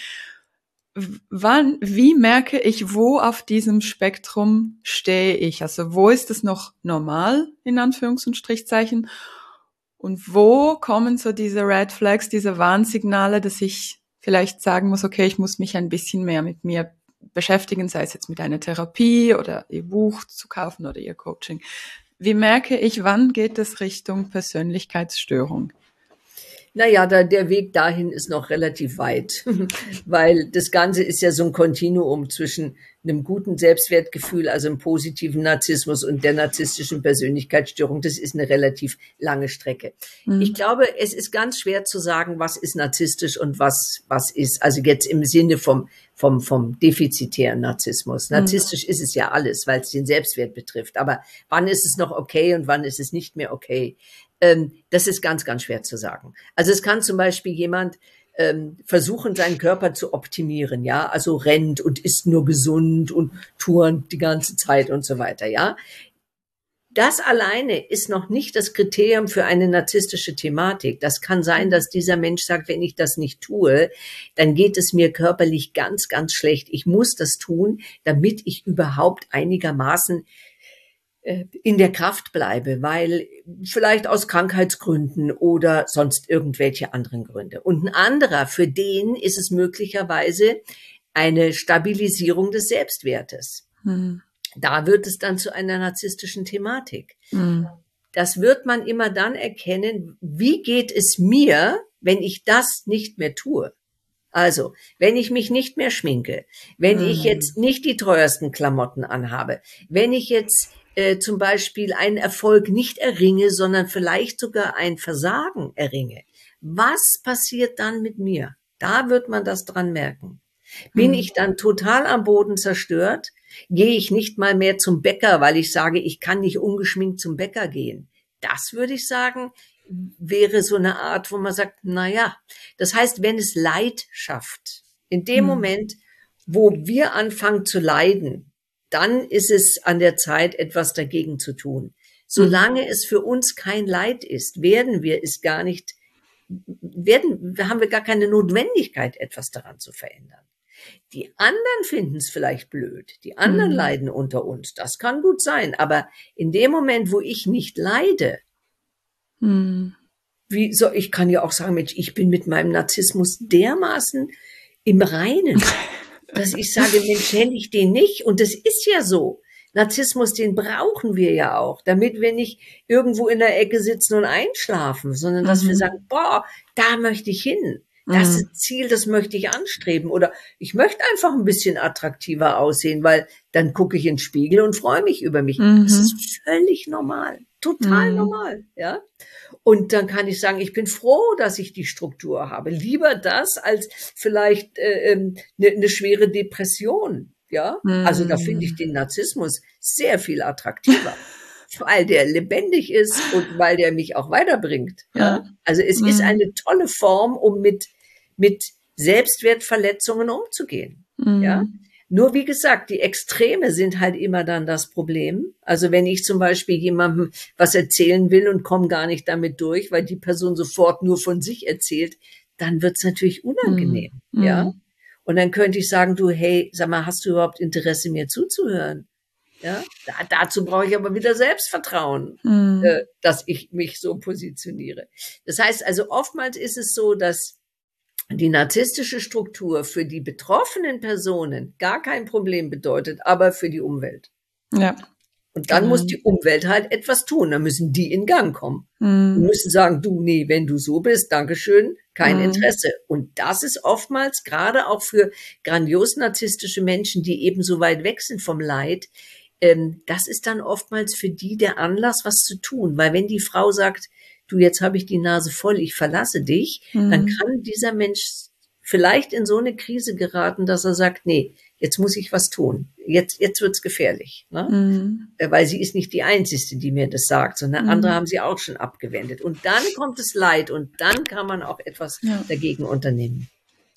Wie merke ich, wo auf diesem Spektrum stehe ich? Also wo ist es noch normal, in Anführungs- und Strichzeichen? Und wo kommen so diese Red Flags, diese Warnsignale, dass ich vielleicht sagen muss, okay, ich muss mich ein bisschen mehr mit mir beschäftigen, sei es jetzt mit einer Therapie oder ihr Buch zu kaufen oder ihr Coaching. Wie merke ich, wann geht es Richtung Persönlichkeitsstörung? Naja, der Weg dahin ist noch relativ weit, weil das Ganze ist ja so ein Kontinuum zwischen einem guten Selbstwertgefühl, also einem positiven Narzissmus und der narzisstischen Persönlichkeitsstörung. Das ist eine relativ lange Strecke. Ich glaube, es ist ganz schwer zu sagen, was ist narzisstisch und was ist, also jetzt im Sinne vom defizitären Narzissmus. Narzisstisch ist es ja alles, weil es den Selbstwert betrifft. Aber wann ist es noch okay und wann ist es nicht mehr okay? Das ist ganz, ganz schwer zu sagen. Also es kann zum Beispiel jemand versuchen, seinen Körper zu optimieren, ja, also rennt und isst nur gesund und turnt die ganze Zeit und so weiter, ja. Das alleine ist noch nicht das Kriterium für eine narzisstische Thematik. Das kann sein, dass dieser Mensch sagt, wenn ich das nicht tue, dann geht es mir körperlich ganz, ganz schlecht. Ich muss das tun, damit ich überhaupt einigermaßen in der Kraft bleibe, weil vielleicht aus Krankheitsgründen oder sonst irgendwelche anderen Gründe. Und ein anderer, für den ist es möglicherweise eine Stabilisierung des Selbstwertes. Da wird es dann zu einer narzisstischen Thematik. Das wird man immer dann erkennen, wie geht es mir, wenn ich das nicht mehr tue. Also, wenn ich mich nicht mehr schminke, wenn ich jetzt nicht die teuersten Klamotten anhabe, wenn ich jetzt zum Beispiel einen Erfolg nicht erringe, sondern vielleicht sogar ein Versagen erringe. Was passiert dann mit mir? Da wird man das dran merken. Bin ich dann total am Boden zerstört? Gehe ich nicht mal mehr zum Bäcker, weil ich sage, ich kann nicht ungeschminkt zum Bäcker gehen? Das würde ich sagen, wäre so eine Art, wo man sagt, na ja, das heißt, wenn es Leid schafft, in dem Moment, wo wir anfangen zu leiden, dann ist es an der Zeit, etwas dagegen zu tun. Solange es für uns kein Leid ist, haben wir gar keine Notwendigkeit, etwas daran zu verändern. Die anderen finden es vielleicht blöd. Die anderen leiden unter uns. Das kann gut sein. Aber in dem Moment, wo ich nicht leide, ich kann ja auch sagen, Mensch, ich bin mit meinem Narzissmus dermaßen im Reinen, dass ich sage, Mensch, hätte ich den nicht. Und das ist ja so. Narzissmus, den brauchen wir ja auch, damit wir nicht irgendwo in der Ecke sitzen und einschlafen, sondern dass wir sagen, boah, da möchte ich hin. Das ist Ziel, das möchte ich anstreben. Oder ich möchte einfach ein bisschen attraktiver aussehen, weil dann gucke ich in den Spiegel und freue mich über mich. Das ist völlig normal. Total normal, ja. Und dann kann ich sagen, ich bin froh, dass ich die Struktur habe. Lieber das als vielleicht eine schwere Depression, ja. Also da finde ich den Narzissmus sehr viel attraktiver, weil der lebendig ist und weil der mich auch weiterbringt, ja. Also es ist eine tolle Form, um mit Selbstwertverletzungen umzugehen, ja. Nur wie gesagt, die Extreme sind halt immer dann das Problem. Also wenn ich zum Beispiel jemandem was erzählen will und komme gar nicht damit durch, weil die Person sofort nur von sich erzählt, dann wird's natürlich unangenehm, ja. Und dann könnte ich sagen, du, hey, sag mal, hast du überhaupt Interesse, mir zuzuhören? Ja, dazu brauche ich aber wieder Selbstvertrauen, dass ich mich so positioniere. Das heißt also, oftmals ist es so, dass die narzisstische Struktur für die betroffenen Personen gar kein Problem bedeutet, aber für die Umwelt. Ja. Und dann muss die Umwelt halt etwas tun. Dann müssen die in Gang kommen. Die müssen sagen, du, nee, wenn du so bist, Dankeschön, kein Interesse. Und das ist oftmals gerade auch für grandios narzisstische Menschen, die eben so weit weg sind vom Leid, das ist dann oftmals für die der Anlass, was zu tun. Weil wenn die Frau sagt, du, jetzt habe ich die Nase voll, ich verlasse dich, dann kann dieser Mensch vielleicht in so eine Krise geraten, dass er sagt, nee, jetzt muss ich was tun. Jetzt wird's gefährlich. Ne? Weil sie ist nicht die Einzige, die mir das sagt, sondern andere haben sie auch schon abgewendet. Und dann kommt das Leid und dann kann man auch etwas dagegen unternehmen.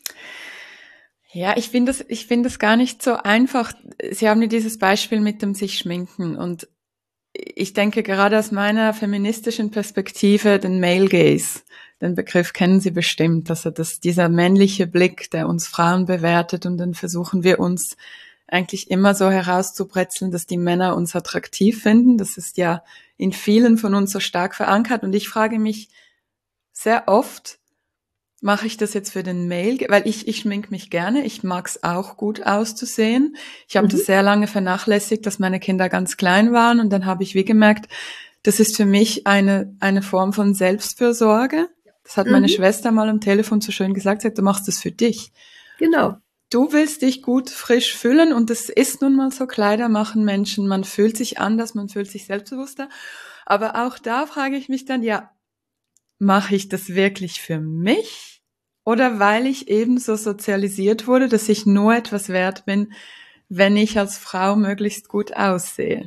Ja, ich finde es gar nicht so einfach. Sie haben ja dieses Beispiel mit dem sich schminken und ich denke gerade aus meiner feministischen Perspektive den Male Gaze, den Begriff kennen Sie bestimmt, also dieser männliche Blick, der uns Frauen bewertet und dann versuchen wir uns eigentlich immer so herauszubrezeln, dass die Männer uns attraktiv finden. Das ist ja in vielen von uns so stark verankert und ich frage mich sehr oft, mache ich das jetzt für den Male? Weil ich schmink mich gerne. Ich mag's auch gut auszusehen. Ich habe das sehr lange vernachlässigt, dass meine Kinder ganz klein waren. Und dann habe ich wie gemerkt, das ist für mich eine Form von Selbstfürsorge. Das hat meine Schwester mal am Telefon so schön gesagt. Sie sagt, du machst das für dich. Genau. Du willst dich gut frisch fühlen. Und das ist nun mal so, Kleider machen Menschen. Man fühlt sich anders, man fühlt sich selbstbewusster. Aber auch da frage ich mich dann, ja, mache ich das wirklich für mich? Oder weil ich eben so sozialisiert wurde, dass ich nur etwas wert bin, wenn ich als Frau möglichst gut aussehe.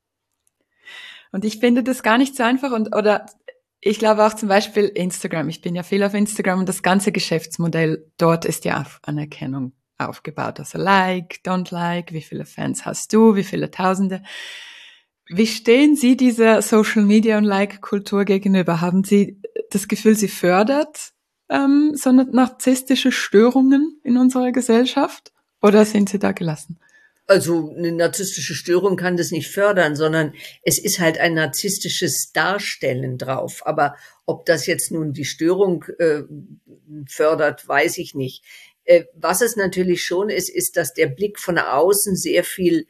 Und ich finde das gar nicht so einfach oder ich glaube auch zum Beispiel Instagram. Ich bin ja viel auf Instagram und das ganze Geschäftsmodell dort ist ja auf Anerkennung aufgebaut. Also like, don't like, wie viele Fans hast du, wie viele Tausende. Wie stehen Sie dieser Social Media und Like-Kultur gegenüber? Haben Sie das Gefühl, sie fördert so narzisstische Störungen in unserer Gesellschaft? Oder sind Sie da gelassen? Also eine narzisstische Störung kann das nicht fördern, sondern es ist halt ein narzisstisches Darstellen drauf. Aber ob das jetzt nun die Störung fördert, weiß ich nicht. Was es natürlich schon ist, ist, dass der Blick von außen sehr viel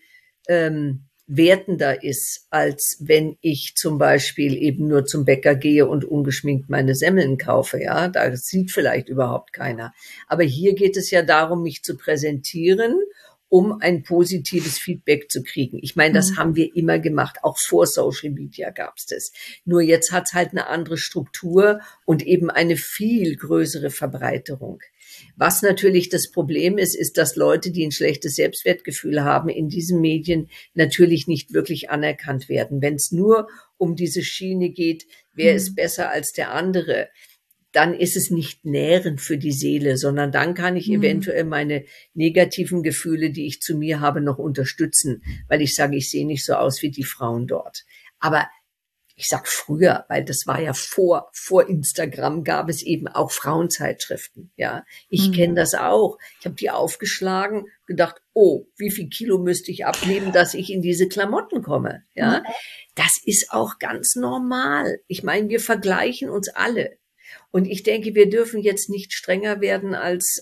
wertender ist, als wenn ich zum Beispiel eben nur zum Bäcker gehe und ungeschminkt meine Semmeln kaufe. Ja, da sieht vielleicht überhaupt keiner. Aber hier geht es ja darum, mich zu präsentieren, um ein positives Feedback zu kriegen. Ich meine, das haben wir immer gemacht. Auch vor Social Media gab's das. Nur jetzt hat's halt eine andere Struktur und eben eine viel größere Verbreiterung. Was natürlich das Problem ist, ist, dass Leute, die ein schlechtes Selbstwertgefühl haben, in diesen Medien natürlich nicht wirklich anerkannt werden. Wenn es nur um diese Schiene geht, wer ist besser als der andere, dann ist es nicht nährend für die Seele, sondern dann kann ich eventuell meine negativen Gefühle, die ich zu mir habe, noch unterstützen, weil ich sage, ich sehe nicht so aus wie die Frauen dort. Aber ich sag früher, weil das war ja vor Instagram, gab es eben auch Frauenzeitschriften. Ja, ich kenne das auch. Ich habe die aufgeschlagen, gedacht, oh, wie viel Kilo müsste ich abnehmen, dass ich in diese Klamotten komme? Ja, das ist auch ganz normal. Ich meine, wir vergleichen uns alle. Und ich denke, wir dürfen jetzt nicht strenger werden als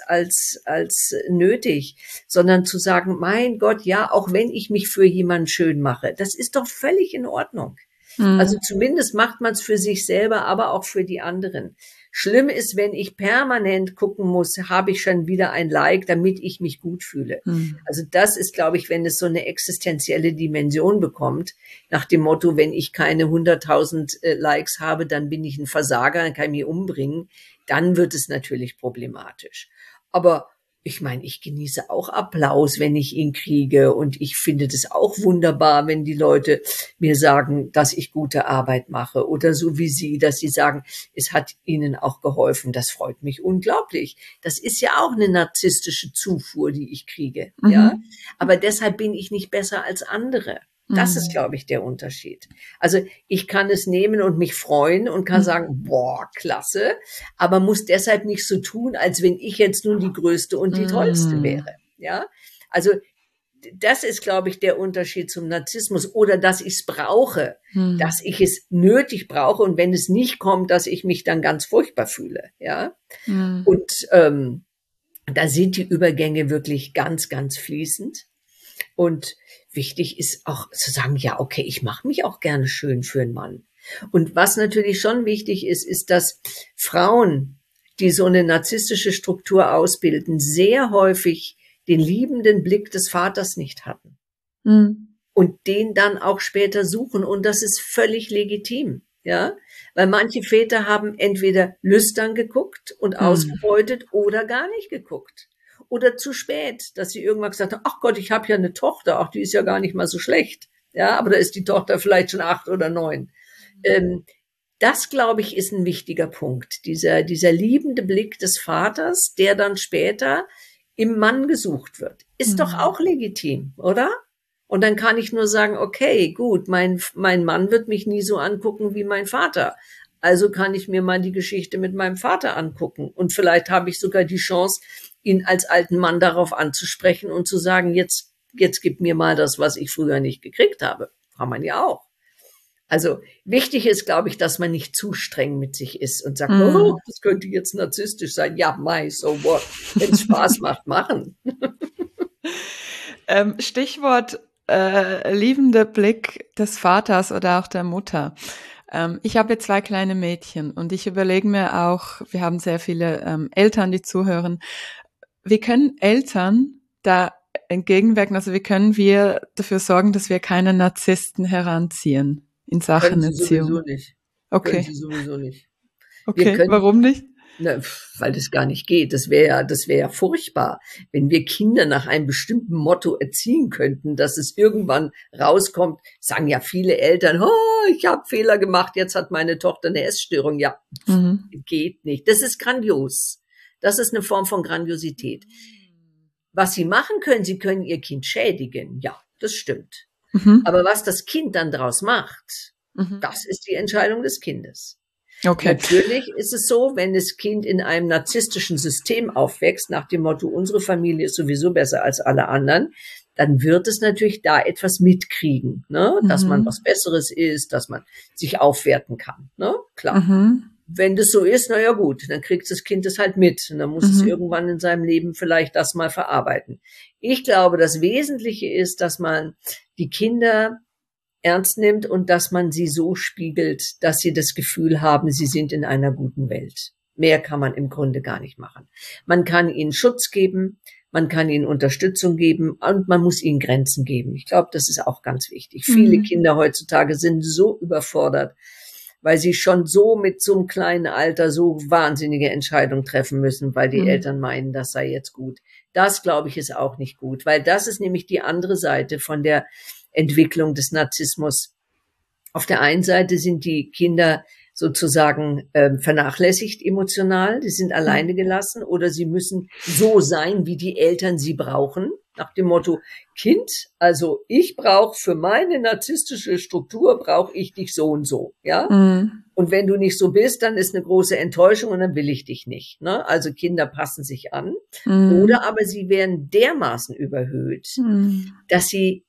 nötig, sondern zu sagen, mein Gott, ja, auch wenn ich mich für jemanden schön mache, das ist doch völlig in Ordnung. Also zumindest macht man es für sich selber, aber auch für die anderen. Schlimm ist, wenn ich permanent gucken muss, habe ich schon wieder ein Like, damit ich mich gut fühle. Also das ist, glaube ich, wenn es so eine existenzielle Dimension bekommt, nach dem Motto, wenn ich keine 100.000 Likes habe, dann bin ich ein Versager, dann kann ich mich umbringen, dann wird es natürlich problematisch. Aber ich meine, ich genieße auch Applaus, wenn ich ihn kriege und ich finde das auch wunderbar, wenn die Leute mir sagen, dass ich gute Arbeit mache oder so wie Sie, dass Sie sagen, es hat Ihnen auch geholfen. Das freut mich unglaublich. Das ist ja auch eine narzisstische Zufuhr, die ich kriege, ja. Aber deshalb bin ich nicht besser als andere. Das ist, glaube ich, der Unterschied. Also ich kann es nehmen und mich freuen und kann sagen, boah, klasse, aber muss deshalb nicht so tun, als wenn ich jetzt nun die Größte und die Tollste wäre. Ja, also das ist, glaube ich, der Unterschied zum Narzissmus oder dass ich es brauche, dass ich es nötig brauche und wenn es nicht kommt, dass ich mich dann ganz furchtbar fühle. Ja, und da sind die Übergänge wirklich ganz, ganz fließend. Und wichtig ist auch zu sagen, ja, okay, ich mache mich auch gerne schön für einen Mann. Und was natürlich schon wichtig ist, ist, dass Frauen, die so eine narzisstische Struktur ausbilden, sehr häufig den liebenden Blick des Vaters nicht hatten. Und den dann auch später suchen. Und das ist völlig legitim, ja. Weil manche Väter haben entweder lüstern geguckt und ausgebeutet oder gar nicht geguckt. Oder zu spät, dass sie irgendwann gesagt haben, ach Gott, ich habe ja eine Tochter, ach, die ist ja gar nicht mal so schlecht. Ja, aber da ist die Tochter vielleicht schon 8 oder 9. Das, glaube ich, ist ein wichtiger Punkt. Dieser liebende Blick des Vaters, der dann später im Mann gesucht wird. Ist doch auch legitim, oder? Und dann kann ich nur sagen, okay, gut, mein Mann wird mich nie so angucken wie mein Vater. Also kann ich mir mal die Geschichte mit meinem Vater angucken. Und vielleicht habe ich sogar die Chance, ihn als alten Mann darauf anzusprechen und zu sagen, jetzt gib mir mal das, was ich früher nicht gekriegt habe. Kann man ja auch. Also wichtig ist, glaube ich, dass man nicht zu streng mit sich ist und sagt, oh, das könnte jetzt narzisstisch sein. Ja, so what? Wenn es Spaß macht, machen. Stichwort liebender Blick des Vaters oder auch der Mutter. Ich habe 2 kleine Mädchen und ich überlege mir auch, wir haben sehr viele Eltern, die zuhören, wie können Eltern da entgegenwirken, also wie können wir dafür sorgen, dass wir keine Narzissten heranziehen in Sachen Erziehung? Sowieso nicht. Okay. Können sie sowieso nicht. Okay, warum nicht? Weil das gar nicht geht. Das wäre ja furchtbar, wenn wir Kinder nach einem bestimmten Motto erziehen könnten, dass es irgendwann rauskommt, sagen ja viele Eltern, oh, ich habe Fehler gemacht, jetzt hat meine Tochter eine Essstörung. Ja, geht nicht. Das ist grandios. Das ist eine Form von Grandiosität. Was sie machen können, sie können ihr Kind schädigen. Ja, das stimmt. Aber was das Kind dann draus macht, das ist die Entscheidung des Kindes. Okay. Natürlich ist es so, wenn das Kind in einem narzisstischen System aufwächst, nach dem Motto, unsere Familie ist sowieso besser als alle anderen, dann wird es natürlich da etwas mitkriegen, ne? Dass man was Besseres ist, dass man sich aufwerten kann, ne? Klar. Wenn das so ist, na ja gut, dann kriegt das Kind es halt mit und dann muss es irgendwann in seinem Leben vielleicht das mal verarbeiten. Ich glaube, das Wesentliche ist, dass man die Kinder ernst nimmt und dass man sie so spiegelt, dass sie das Gefühl haben, sie sind in einer guten Welt. Mehr kann man im Grunde gar nicht machen. Man kann ihnen Schutz geben, man kann ihnen Unterstützung geben und man muss ihnen Grenzen geben. Ich glaube, das ist auch ganz wichtig. Viele Kinder heutzutage sind so überfordert, weil sie schon so mit so einem kleinen Alter so wahnsinnige Entscheidungen treffen müssen, weil die Eltern meinen, das sei jetzt gut. Das, glaube ich, ist auch nicht gut, weil das ist nämlich die andere Seite von der Entwicklung des Narzissmus. Auf der einen Seite sind die Kinder sozusagen vernachlässigt emotional, die sind alleine gelassen oder sie müssen so sein, wie die Eltern sie brauchen, nach dem Motto, Kind, also ich brauche für meine narzisstische Struktur, brauche ich dich so und so, ja? Und wenn du nicht so bist, dann ist eine große Enttäuschung und dann will ich dich nicht, ne? Also Kinder passen sich an oder aber sie werden dermaßen überhöht, dass sie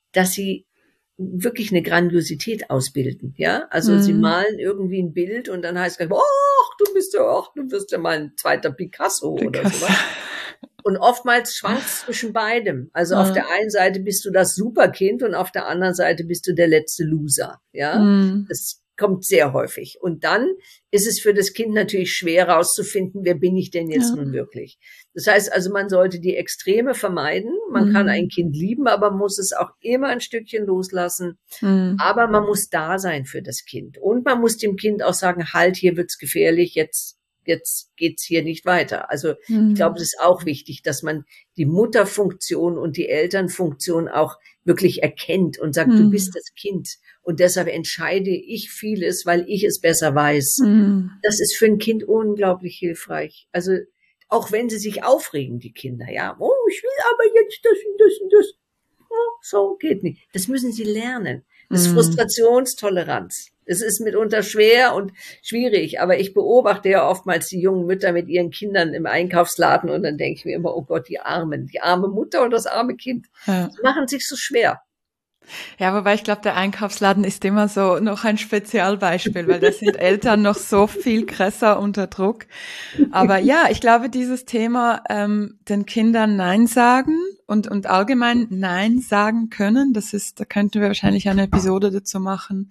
wirklich eine Grandiosität ausbilden, ja? Also sie malen irgendwie ein Bild und dann heißt es, du wirst ja mal ein zweiter Picasso. Oder sowas. Und oftmals schwankt es zwischen beidem. Also auf der einen Seite bist du das Superkind und auf der anderen Seite bist du der letzte Loser, ja? Das kommt sehr häufig. Und dann ist es für das Kind natürlich schwer herauszufinden, wer bin ich denn jetzt nun wirklich? Das heißt also, man sollte die Extreme vermeiden. Man kann ein Kind lieben, aber muss es auch immer ein Stückchen loslassen. Aber man muss da sein für das Kind. Und man muss dem Kind auch sagen, halt, hier wird's gefährlich, jetzt geht's hier nicht weiter. Also ich glaube, es ist auch wichtig, dass man die Mutterfunktion und die Elternfunktion auch wirklich erkennt und sagt, du bist das Kind und deshalb entscheide ich vieles, weil ich es besser weiß. Das ist für ein Kind unglaublich hilfreich. Also auch wenn sie sich aufregen, die Kinder, ja, oh, ich will aber jetzt das und das und das. Oh, so geht nicht. Das müssen sie lernen. Das ist Frustrationstoleranz. Es ist mitunter schwer und schwierig, aber ich beobachte ja oftmals die jungen Mütter mit ihren Kindern im Einkaufsladen und dann denke ich mir immer, oh Gott, die arme Mutter und das arme Kind. Ja. Die machen sich so schwer. Ja, wobei ich glaube, der Einkaufsladen ist immer so noch ein Spezialbeispiel, weil da sind Eltern noch so viel krasser unter Druck. Aber ja, ich glaube, dieses Thema, den Kindern Nein sagen und allgemein Nein sagen können, da könnten wir wahrscheinlich eine Episode dazu machen,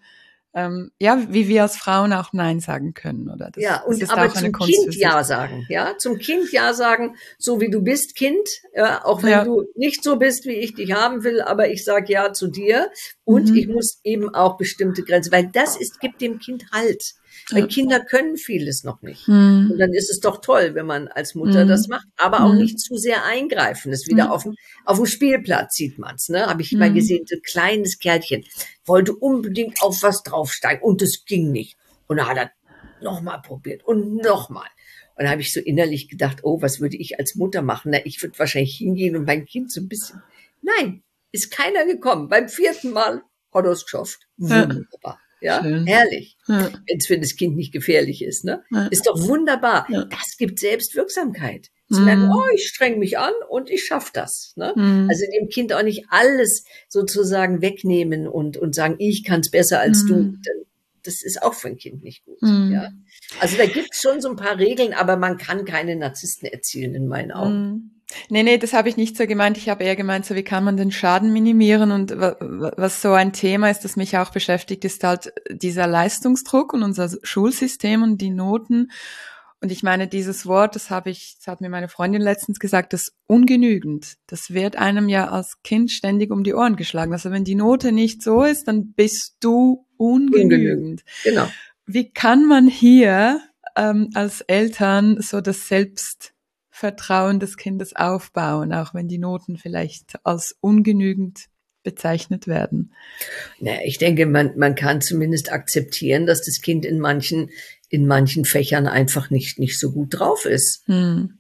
ja, wie wir als Frauen auch Nein sagen können, oder? Ja, Das und ist aber auch eine zum Kunst für Kind sich. Ja sagen, ja, zum Kind Ja sagen, so wie du bist, Kind, ja, auch wenn Ja. du nicht so bist, wie ich dich haben will, aber ich sag Ja zu dir und ich Mhm. muss eben auch bestimmte Grenzen, weil gibt dem Kind Halt. Weil Ja. Kinder können vieles noch nicht. Und Mhm. dann ist es doch toll, wenn man als Mutter das Mhm. macht, aber auch nicht Mhm. zu sehr eingreifen. Das ist wieder Ja. auf dem Spielplatz sieht man's, ne? Habe ich mal Mhm. gesehen, so ein kleines Kerlchen wollte unbedingt auf was draufsteigen und es ging nicht. Und dann hat er nochmal probiert und nochmal. Und da habe ich so innerlich gedacht, oh, was würde ich als Mutter machen? Na, ich würde wahrscheinlich hingehen und mein Kind so ein bisschen. Nein, ist keiner gekommen. Beim 4. Mal hat er es geschafft. Ja. Wunderbar. Ja, Schön. herrlich. Ja. Wenn es für das Kind nicht gefährlich ist, ne? Ja. Ist doch wunderbar. Ja. Das gibt Selbstwirksamkeit. Zu merken, oh, Mhm. ich streng mich an und ich schaffe das. Ne? Mhm. Also dem Kind auch nicht alles sozusagen wegnehmen und sagen, ich kann es besser als du. Mhm. Das ist auch für ein Kind nicht gut. Ja? Mhm. Also da gibt es schon so ein paar Regeln, aber man kann keine Narzissten erzielen in meinen Augen. Mhm. Nee, das habe ich nicht so gemeint. Ich habe eher gemeint, so wie kann man den Schaden minimieren, und was so ein Thema ist, das mich auch beschäftigt, ist halt dieser Leistungsdruck und unser Schulsystem und die Noten. Und ich meine, dieses Wort, das hat mir meine Freundin letztens gesagt, das ungenügend. Das wird einem ja als Kind ständig um die Ohren geschlagen. Also wenn die Note nicht so ist, dann bist du Ungenügend. ungenügend. Genau. Wie kann man hier als Eltern so das Selbstvertrauen des Kindes aufbauen, auch wenn die Noten vielleicht als ungenügend bezeichnet werden? Naja, ich denke, man kann zumindest akzeptieren, dass das Kind in manchen Fächern einfach nicht so gut drauf ist. Hm.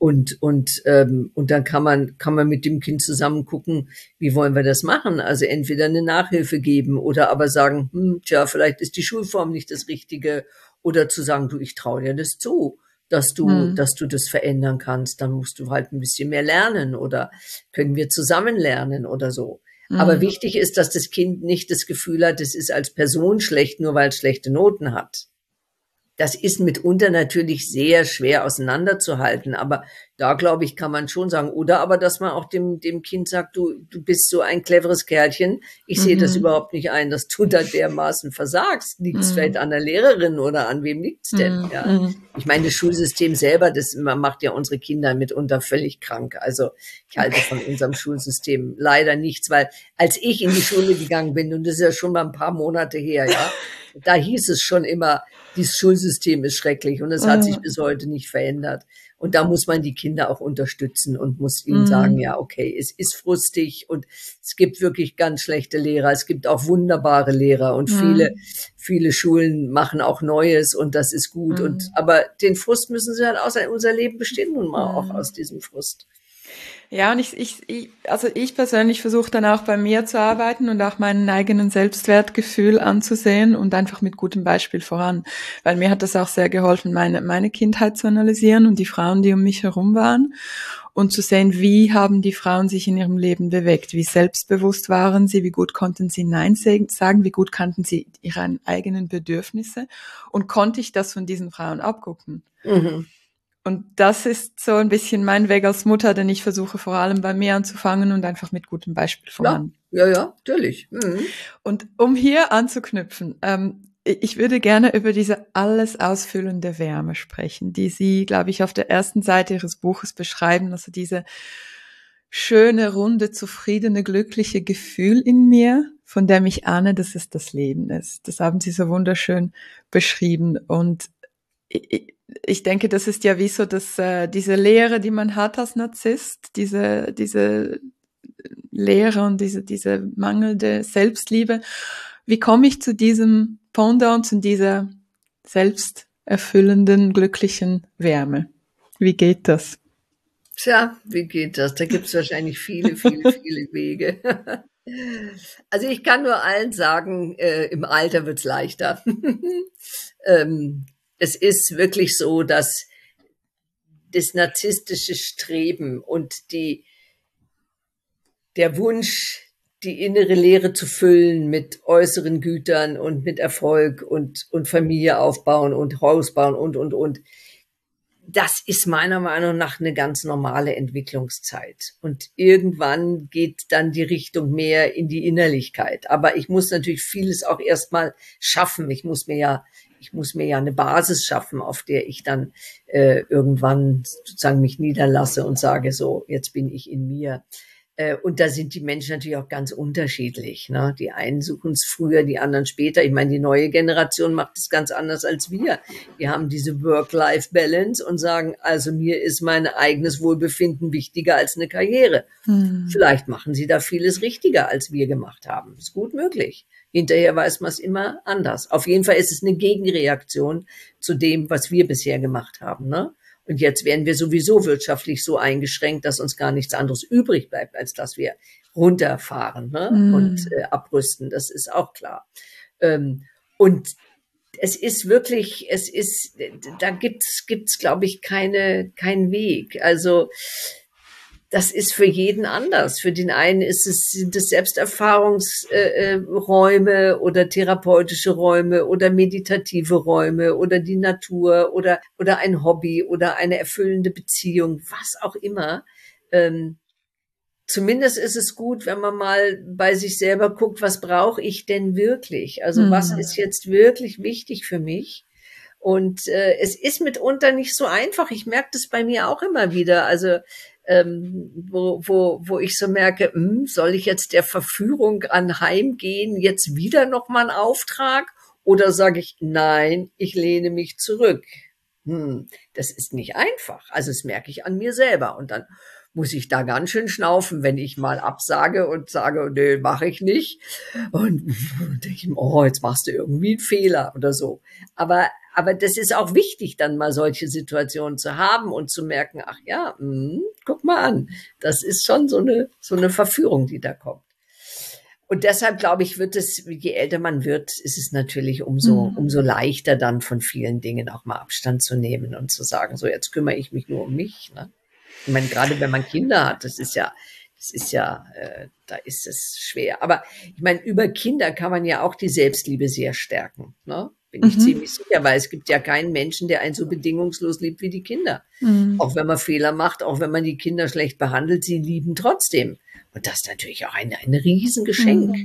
Und dann kann man mit dem Kind zusammen gucken, wie wollen wir das machen? Also entweder eine Nachhilfe geben oder aber sagen, tja, vielleicht ist die Schulform nicht das Richtige, oder zu sagen, du, ich traue dir das zu, Hm. dass du das verändern kannst. Dann musst du halt ein bisschen mehr lernen oder können wir zusammen lernen oder so. Aber Hm. wichtig ist, dass das Kind nicht das Gefühl hat, es ist als Person schlecht, nur weil es schlechte Noten hat. Das ist mitunter natürlich sehr schwer auseinanderzuhalten, aber da, glaube ich, kann man schon sagen, oder aber, dass man auch dem Kind sagt, du bist so ein cleveres Kerlchen, ich sehe das Mhm. überhaupt nicht ein, dass du da dermaßen versagst. Liegt's vielleicht Mhm. an der Lehrerin oder an wem liegt's denn, Mhm. ja? Mhm. Ich meine, das Schulsystem selber, man macht ja unsere Kinder mitunter völlig krank. Also ich halte von unserem Schulsystem leider nichts, weil als ich in die Schule gegangen bin, und das ist ja schon mal ein paar Monate her, ja, da hieß es schon immer, dieses Schulsystem ist schrecklich und es hat sich bis heute nicht verändert. Und da muss man die Kinder auch unterstützen und muss ihnen sagen, Mhm. ja, okay, es ist frustig und es gibt wirklich ganz schlechte Lehrer. Es gibt auch wunderbare Lehrer und Mhm. viele Schulen machen auch Neues und das ist gut. Mhm. Aber den Frust müssen sie halt unser Leben besteht nun mal auch Mhm. aus diesem Frust. Ja, und also ich persönlich versuche dann auch bei mir zu arbeiten und auch meinen eigenen Selbstwertgefühl anzusehen und einfach mit gutem Beispiel voran. Weil mir hat das auch sehr geholfen, meine Kindheit zu analysieren und die Frauen, die um mich herum waren, und zu sehen, wie haben die Frauen sich in ihrem Leben bewegt, wie selbstbewusst waren sie, wie gut konnten sie Nein sagen, wie gut kannten sie ihre eigenen Bedürfnisse, und konnte ich das von diesen Frauen abgucken. Mhm. Und das ist so ein bisschen mein Weg als Mutter, denn ich versuche vor allem bei mir anzufangen und einfach mit gutem Beispiel Ja, voran. ja, natürlich. Mhm. Und um hier anzuknüpfen, ich würde gerne über diese alles ausfüllende Wärme sprechen, die Sie, glaube ich, auf der ersten Seite Ihres Buches beschreiben, also diese schöne, runde, zufriedene, glückliche Gefühl in mir, von dem ich ahne, dass es das Leben ist. Das haben Sie so wunderschön beschrieben. Und ich denke, das ist ja wie so, dass diese Leere, die man hat als Narzisst, diese Leere und diese mangelnde Selbstliebe. Wie komme ich zu diesem Pendant, zu dieser selbsterfüllenden, glücklichen Wärme? Wie geht das? Tja, wie geht das? Da gibt's wahrscheinlich viele Wege. Also ich kann nur allen sagen, im Alter wird's leichter. Es ist wirklich so, dass das narzisstische Streben und der Wunsch, die innere Leere zu füllen mit äußeren Gütern und mit Erfolg und Familie aufbauen und Haus bauen und, das ist meiner Meinung nach eine ganz normale Entwicklungszeit. Und irgendwann geht dann die Richtung mehr in die Innerlichkeit. Aber ich muss natürlich vieles auch erstmal schaffen. Ich muss mir ja eine Basis schaffen, auf der ich dann irgendwann sozusagen mich niederlasse und sage, so, jetzt bin ich in mir. Und da sind die Menschen natürlich auch ganz unterschiedlich. Ne? Die einen suchen es früher, die anderen später. Ich meine, die neue Generation macht es ganz anders als wir. Die haben diese Work-Life-Balance und sagen, also mir ist mein eigenes Wohlbefinden wichtiger als eine Karriere. Vielleicht machen sie da vieles richtiger, als wir gemacht haben. Ist gut möglich. Hinterher weiß man es immer anders. Auf jeden Fall ist es eine Gegenreaktion zu dem, was wir bisher gemacht haben. Ne? Und jetzt werden wir sowieso wirtschaftlich so eingeschränkt, dass uns gar nichts anderes übrig bleibt, als dass wir runterfahren, ne? Und abrüsten. Das ist auch klar. Und es ist wirklich, da gibt's, glaube ich, keinen Weg. Also, das ist für jeden anders. Für den einen sind es Selbsterfahrungsräume oder therapeutische Räume oder meditative Räume oder die Natur oder ein Hobby oder eine erfüllende Beziehung, was auch immer. Zumindest ist es gut, wenn man mal bei sich selber guckt, was brauche ich denn wirklich? Also was ist jetzt wirklich wichtig für mich? Und es ist mitunter nicht so einfach. Ich merke das bei mir auch immer wieder. Also wo ich so merke, soll ich jetzt der Verführung anheimgehen, jetzt wieder nochmal einen Auftrag? Oder sage ich, nein, ich lehne mich zurück? Das ist nicht einfach. Also das merke ich an mir selber. Und dann muss ich da ganz schön schnaufen, wenn ich mal absage und sage, nee, mache ich nicht. Und denke ich, oh, jetzt machst du irgendwie einen Fehler oder so. Aber das ist auch wichtig, dann mal solche Situationen zu haben und zu merken, ach ja, guck mal an, das ist schon so eine Verführung, die da kommt. Und deshalb glaube ich, je älter man wird, ist es natürlich umso leichter dann von vielen Dingen auch mal Abstand zu nehmen und zu sagen, so jetzt kümmere ich mich nur um mich. Ne? Ich meine, gerade wenn man Kinder hat, da ist es schwer. Aber ich meine, über Kinder kann man ja auch die Selbstliebe sehr stärken. Ne? Bin ich ziemlich sicher, weil es gibt ja keinen Menschen, der einen so bedingungslos liebt wie die Kinder. Auch wenn man Fehler macht, auch wenn man die Kinder schlecht behandelt, sie lieben trotzdem. Und das ist natürlich auch ein Riesengeschenk.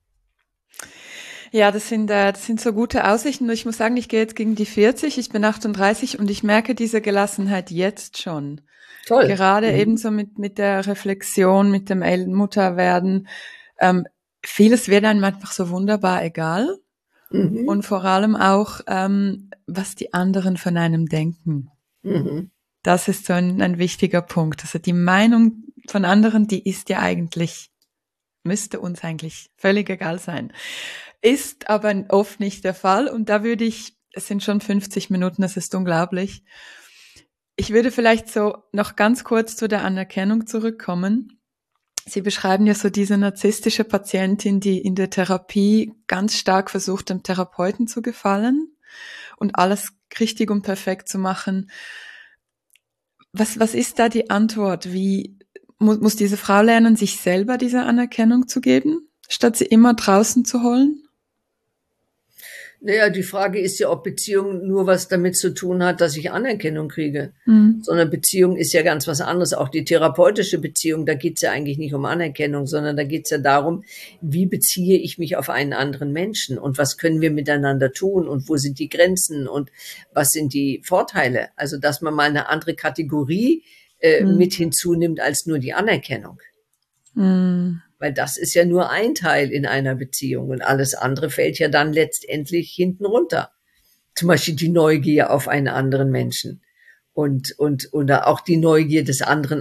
Ja, das sind so gute Aussichten. Ich muss sagen, ich gehe jetzt gegen die 40, ich bin 38 und ich merke diese Gelassenheit jetzt schon. Toll. Gerade ebenso mit der Reflexion, mit dem Mutterwerden. Vieles wird einem einfach so wunderbar egal. Und vor allem auch, was die anderen von einem denken. Das ist so ein wichtiger Punkt. Also die Meinung von anderen, die müsste uns eigentlich völlig egal sein. Ist aber oft nicht der Fall. Und da es sind schon 50 Minuten, das ist unglaublich. Ich würde vielleicht so noch ganz kurz zu der Anerkennung zurückkommen. Sie beschreiben ja so diese narzisstische Patientin, die in der Therapie ganz stark versucht, dem Therapeuten zu gefallen und alles richtig und perfekt zu machen. Was ist da die Antwort? Wie muss diese Frau lernen, sich selber diese Anerkennung zu geben, statt sie immer draußen zu holen? Naja, die Frage ist ja, ob Beziehung nur was damit zu tun hat, dass ich Anerkennung kriege. Sondern Beziehung ist ja ganz was anderes. Auch die therapeutische Beziehung, da geht's ja eigentlich nicht um Anerkennung, sondern da geht's ja darum, wie beziehe ich mich auf einen anderen Menschen und was können wir miteinander tun und wo sind die Grenzen und was sind die Vorteile. Also, dass man mal eine andere Kategorie mit hinzunimmt als nur die Anerkennung. Weil das ist ja nur ein Teil in einer Beziehung und alles andere fällt ja dann letztendlich hinten runter. Zum Beispiel die Neugier auf einen anderen Menschen oder auch die Neugier des anderen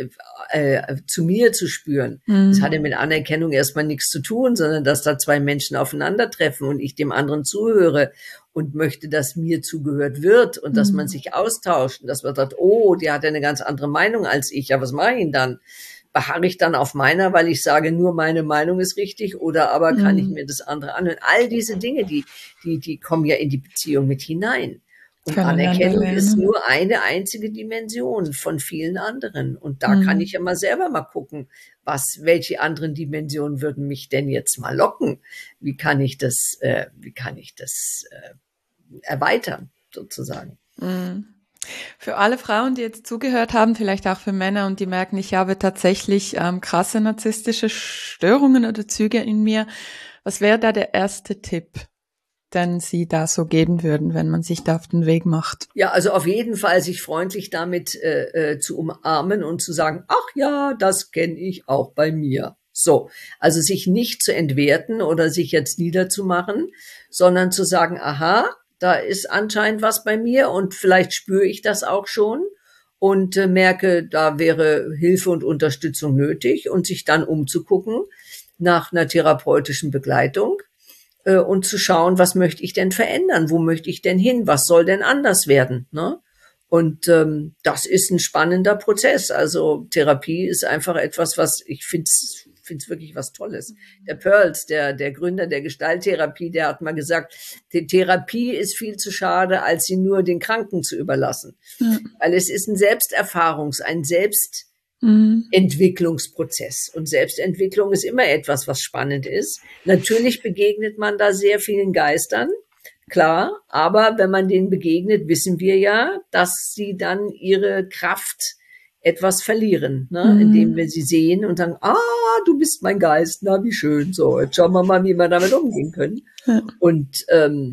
zu mir zu spüren. Das hat ja mit Anerkennung erstmal nichts zu tun, sondern dass da zwei Menschen aufeinandertreffen und ich dem anderen zuhöre und möchte, dass mir zugehört wird und dass man sich austauscht und dass man sagt, oh, der hat ja eine ganz andere Meinung als ich, ja, was mache ich denn dann? Beharre ich dann auf meiner, weil ich sage, nur meine Meinung ist richtig oder aber kann ich mir das andere anhören? All diese Dinge, die kommen ja in die Beziehung mit hinein. Und Anerkennung ist nur eine einzige Dimension von vielen anderen. Und da kann ich ja mal selber mal gucken, welche anderen Dimensionen würden mich denn jetzt mal locken? Wie kann ich das erweitern, sozusagen? Für alle Frauen, die jetzt zugehört haben, vielleicht auch für Männer und die merken, ich habe tatsächlich krasse narzisstische Störungen oder Züge in mir, was wäre da der erste Tipp, den Sie da so geben würden, wenn man sich da auf den Weg macht? Ja, also auf jeden Fall sich freundlich damit zu umarmen und zu sagen, ach ja, das kenne ich auch bei mir. So, also sich nicht zu entwerten oder sich jetzt niederzumachen, sondern zu sagen, aha, da ist anscheinend was bei mir und vielleicht spüre ich das auch schon und merke, da wäre Hilfe und Unterstützung nötig und sich dann umzugucken nach einer therapeutischen Begleitung und zu schauen, was möchte ich denn verändern? Wo möchte ich denn hin? Was soll denn anders werden? Ne? Und das ist ein spannender Prozess. Also Therapie ist einfach etwas, was ich finde es wirklich was Tolles. Der Pearls, der Gründer der Gestalttherapie, der hat mal gesagt, die Therapie ist viel zu schade, als sie nur den Kranken zu überlassen. Ja. Weil es ist ein ein Selbstentwicklungsprozess. Und Selbstentwicklung ist immer etwas, was spannend ist. Natürlich begegnet man da sehr vielen Geistern, klar, aber wenn man denen begegnet, wissen wir ja, dass sie dann ihre Kraft etwas verlieren, ne? Indem wir sie sehen und sagen, du bist mein Geist, na wie schön, so, jetzt schauen wir mal, wie wir damit umgehen können. Ja. Und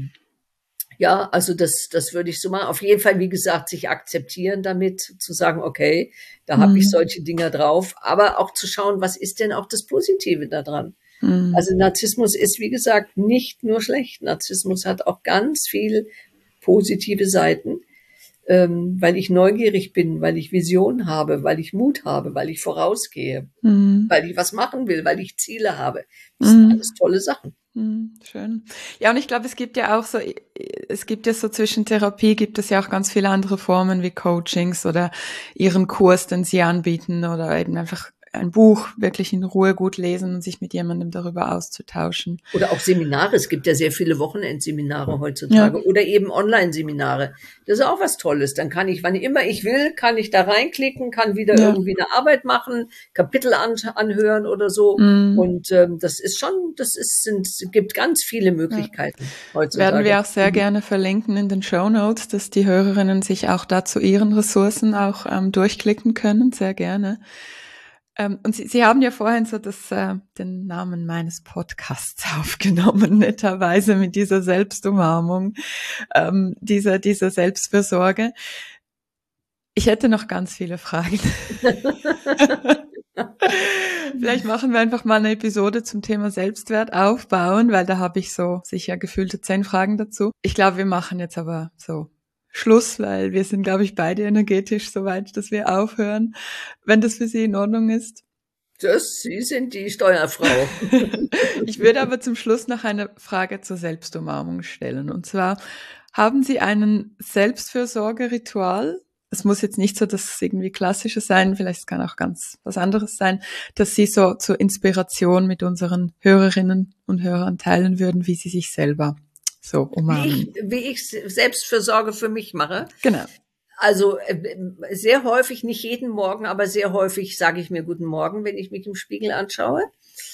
ja, also das würde ich so machen. Auf jeden Fall, wie gesagt, sich akzeptieren damit, zu sagen, okay, da habe ich solche Dinger drauf, aber auch zu schauen, was ist denn auch das Positive daran? Also Narzissmus ist, wie gesagt, nicht nur schlecht. Narzissmus hat auch ganz viel positive Seiten, weil ich neugierig bin, weil ich Vision habe, weil ich Mut habe, weil ich vorausgehe, weil ich was machen will, weil ich Ziele habe. Das sind alles tolle Sachen. Schön. Ja, und ich glaube, es gibt ja so zwischen Therapie gibt es ja auch ganz viele andere Formen wie Coachings oder Ihren Kurs, den Sie anbieten oder eben einfach ein Buch wirklich in Ruhe gut lesen und sich mit jemandem darüber auszutauschen. Oder auch Seminare. Es gibt ja sehr viele Wochenendseminare heutzutage. Ja. Oder eben Online-Seminare. Das ist auch was Tolles. Dann kann ich, wann immer ich will, kann ich da reinklicken, kann wieder irgendwie eine Arbeit machen, Kapitel anhören oder so. Und gibt ganz viele Möglichkeiten heutzutage. Werden wir auch sehr gerne verlinken in den Shownotes, dass die Hörerinnen sich auch da zu ihren Ressourcen auch durchklicken können. Sehr gerne. Und Sie haben ja vorhin so den Namen meines Podcasts aufgenommen, netterweise mit dieser Selbstumarmung, dieser Selbstfürsorge. Ich hätte noch ganz viele Fragen. Vielleicht machen wir einfach mal eine Episode zum Thema Selbstwert aufbauen, weil da habe ich so sicher gefühlte 10 Fragen dazu. Ich glaube, wir machen jetzt aber so Schluss, weil wir sind, glaube ich, beide energetisch so weit, dass wir aufhören, wenn das für Sie in Ordnung ist. Sie sind die Steuerfrau. Ich würde aber zum Schluss noch eine Frage zur Selbstumarmung stellen. Und zwar, haben Sie einen Selbstfürsorgeritual? Es muss jetzt nicht so das irgendwie Klassische sein, vielleicht kann auch ganz was anderes sein, dass Sie so zur Inspiration mit unseren Hörerinnen und Hörern teilen würden, wie Sie sich selber so umarmen. Wie ich Selbstfürsorge für mich mache. Genau. Also sehr häufig, nicht jeden Morgen, aber sehr häufig sage ich mir guten Morgen, wenn ich mich im Spiegel anschaue.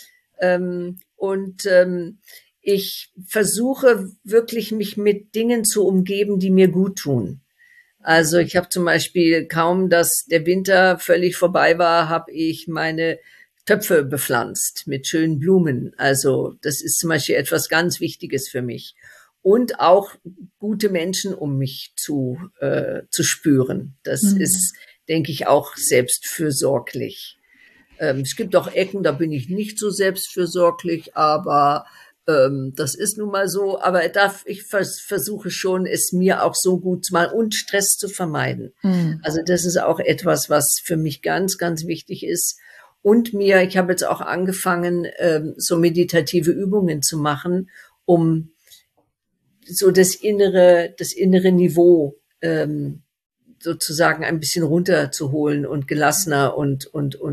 Ich versuche wirklich, mich mit Dingen zu umgeben, die mir gut tun. Also ich habe zum Beispiel kaum, dass der Winter völlig vorbei war, habe ich meine Töpfe bepflanzt mit schönen Blumen. Also das ist zum Beispiel etwas ganz Wichtiges für mich. Und auch gute Menschen um mich zu spüren. Das ist, denke ich, auch selbstfürsorglich. Es gibt auch Ecken, da bin ich nicht so selbstfürsorglich, aber das ist nun mal so. Aber ich versuche schon, es mir auch so gut zu machen und Stress zu vermeiden. Also das ist auch etwas, was für mich ganz, ganz wichtig ist. Und ich habe jetzt auch angefangen, so meditative Übungen zu machen, um so das innere Niveau sozusagen ein bisschen runterzuholen und gelassener und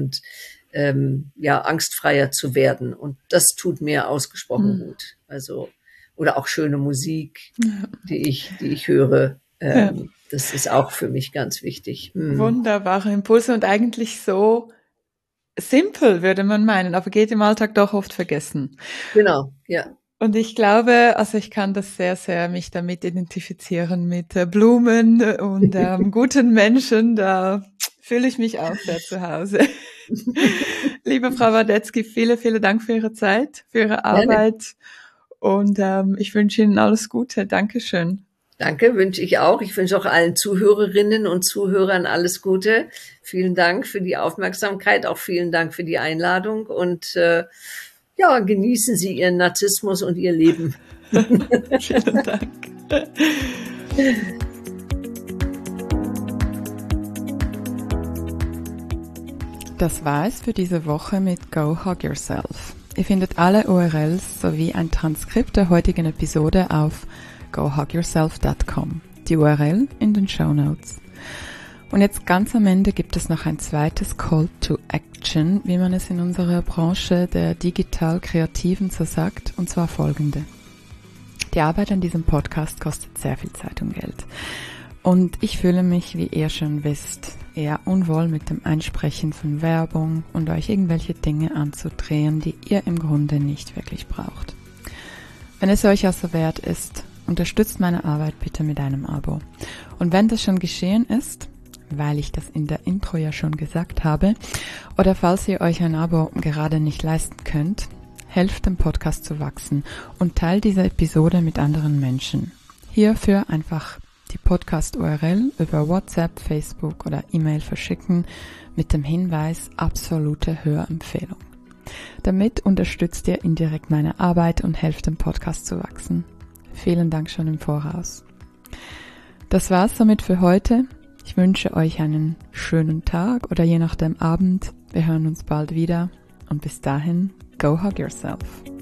angstfreier zu werden. Und das tut mir ausgesprochen gut. Also, oder auch schöne Musik, die ich höre. Das ist auch für mich ganz wichtig. Wunderbare Impulse und eigentlich so simpel, würde man meinen, aber geht im Alltag doch oft vergessen. Genau, ja. Und ich glaube, also ich kann das sehr, sehr mich damit identifizieren mit Blumen und guten Menschen. Da fühle ich mich auch sehr zu Hause. Liebe Frau Wadetzky, vielen Dank für Ihre Zeit, für Ihre Arbeit. Und ich wünsche Ihnen alles Gute. Dankeschön. Danke, wünsche ich auch. Ich wünsche auch allen Zuhörerinnen und Zuhörern alles Gute. Vielen Dank für die Aufmerksamkeit, auch vielen Dank für die Einladung und ja, genießen Sie Ihren Narzissmus und Ihr Leben. Vielen Dank. Das war es für diese Woche mit Go Hug Yourself. Ihr findet alle URLs sowie ein Transkript der heutigen Episode auf gohugyourself.com. Die URL in den Shownotes. Und jetzt ganz am Ende gibt es noch ein zweites Call to Action, wie man es in unserer Branche der Digital-Kreativen so sagt, und zwar folgende. Die Arbeit an diesem Podcast kostet sehr viel Zeit und Geld. Und ich fühle mich, wie ihr schon wisst, eher unwohl mit dem Einsprechen von Werbung und euch irgendwelche Dinge anzudrehen, die ihr im Grunde nicht wirklich braucht. Wenn es euch also wert ist, unterstützt meine Arbeit bitte mit einem Abo. Und wenn das schon geschehen ist, weil ich das in der Intro ja schon gesagt habe, oder falls ihr euch ein Abo gerade nicht leisten könnt, helft dem Podcast zu wachsen und teilt diese Episode mit anderen Menschen. Hierfür einfach die Podcast-URL über WhatsApp, Facebook oder E-Mail verschicken mit dem Hinweis absolute Hörempfehlung. Damit unterstützt ihr indirekt meine Arbeit und helft dem Podcast zu wachsen. Vielen Dank schon im Voraus. Das war's somit für heute. Ich wünsche euch einen schönen Tag oder je nachdem Abend. Wir hören uns bald wieder und bis dahin, go hug yourself.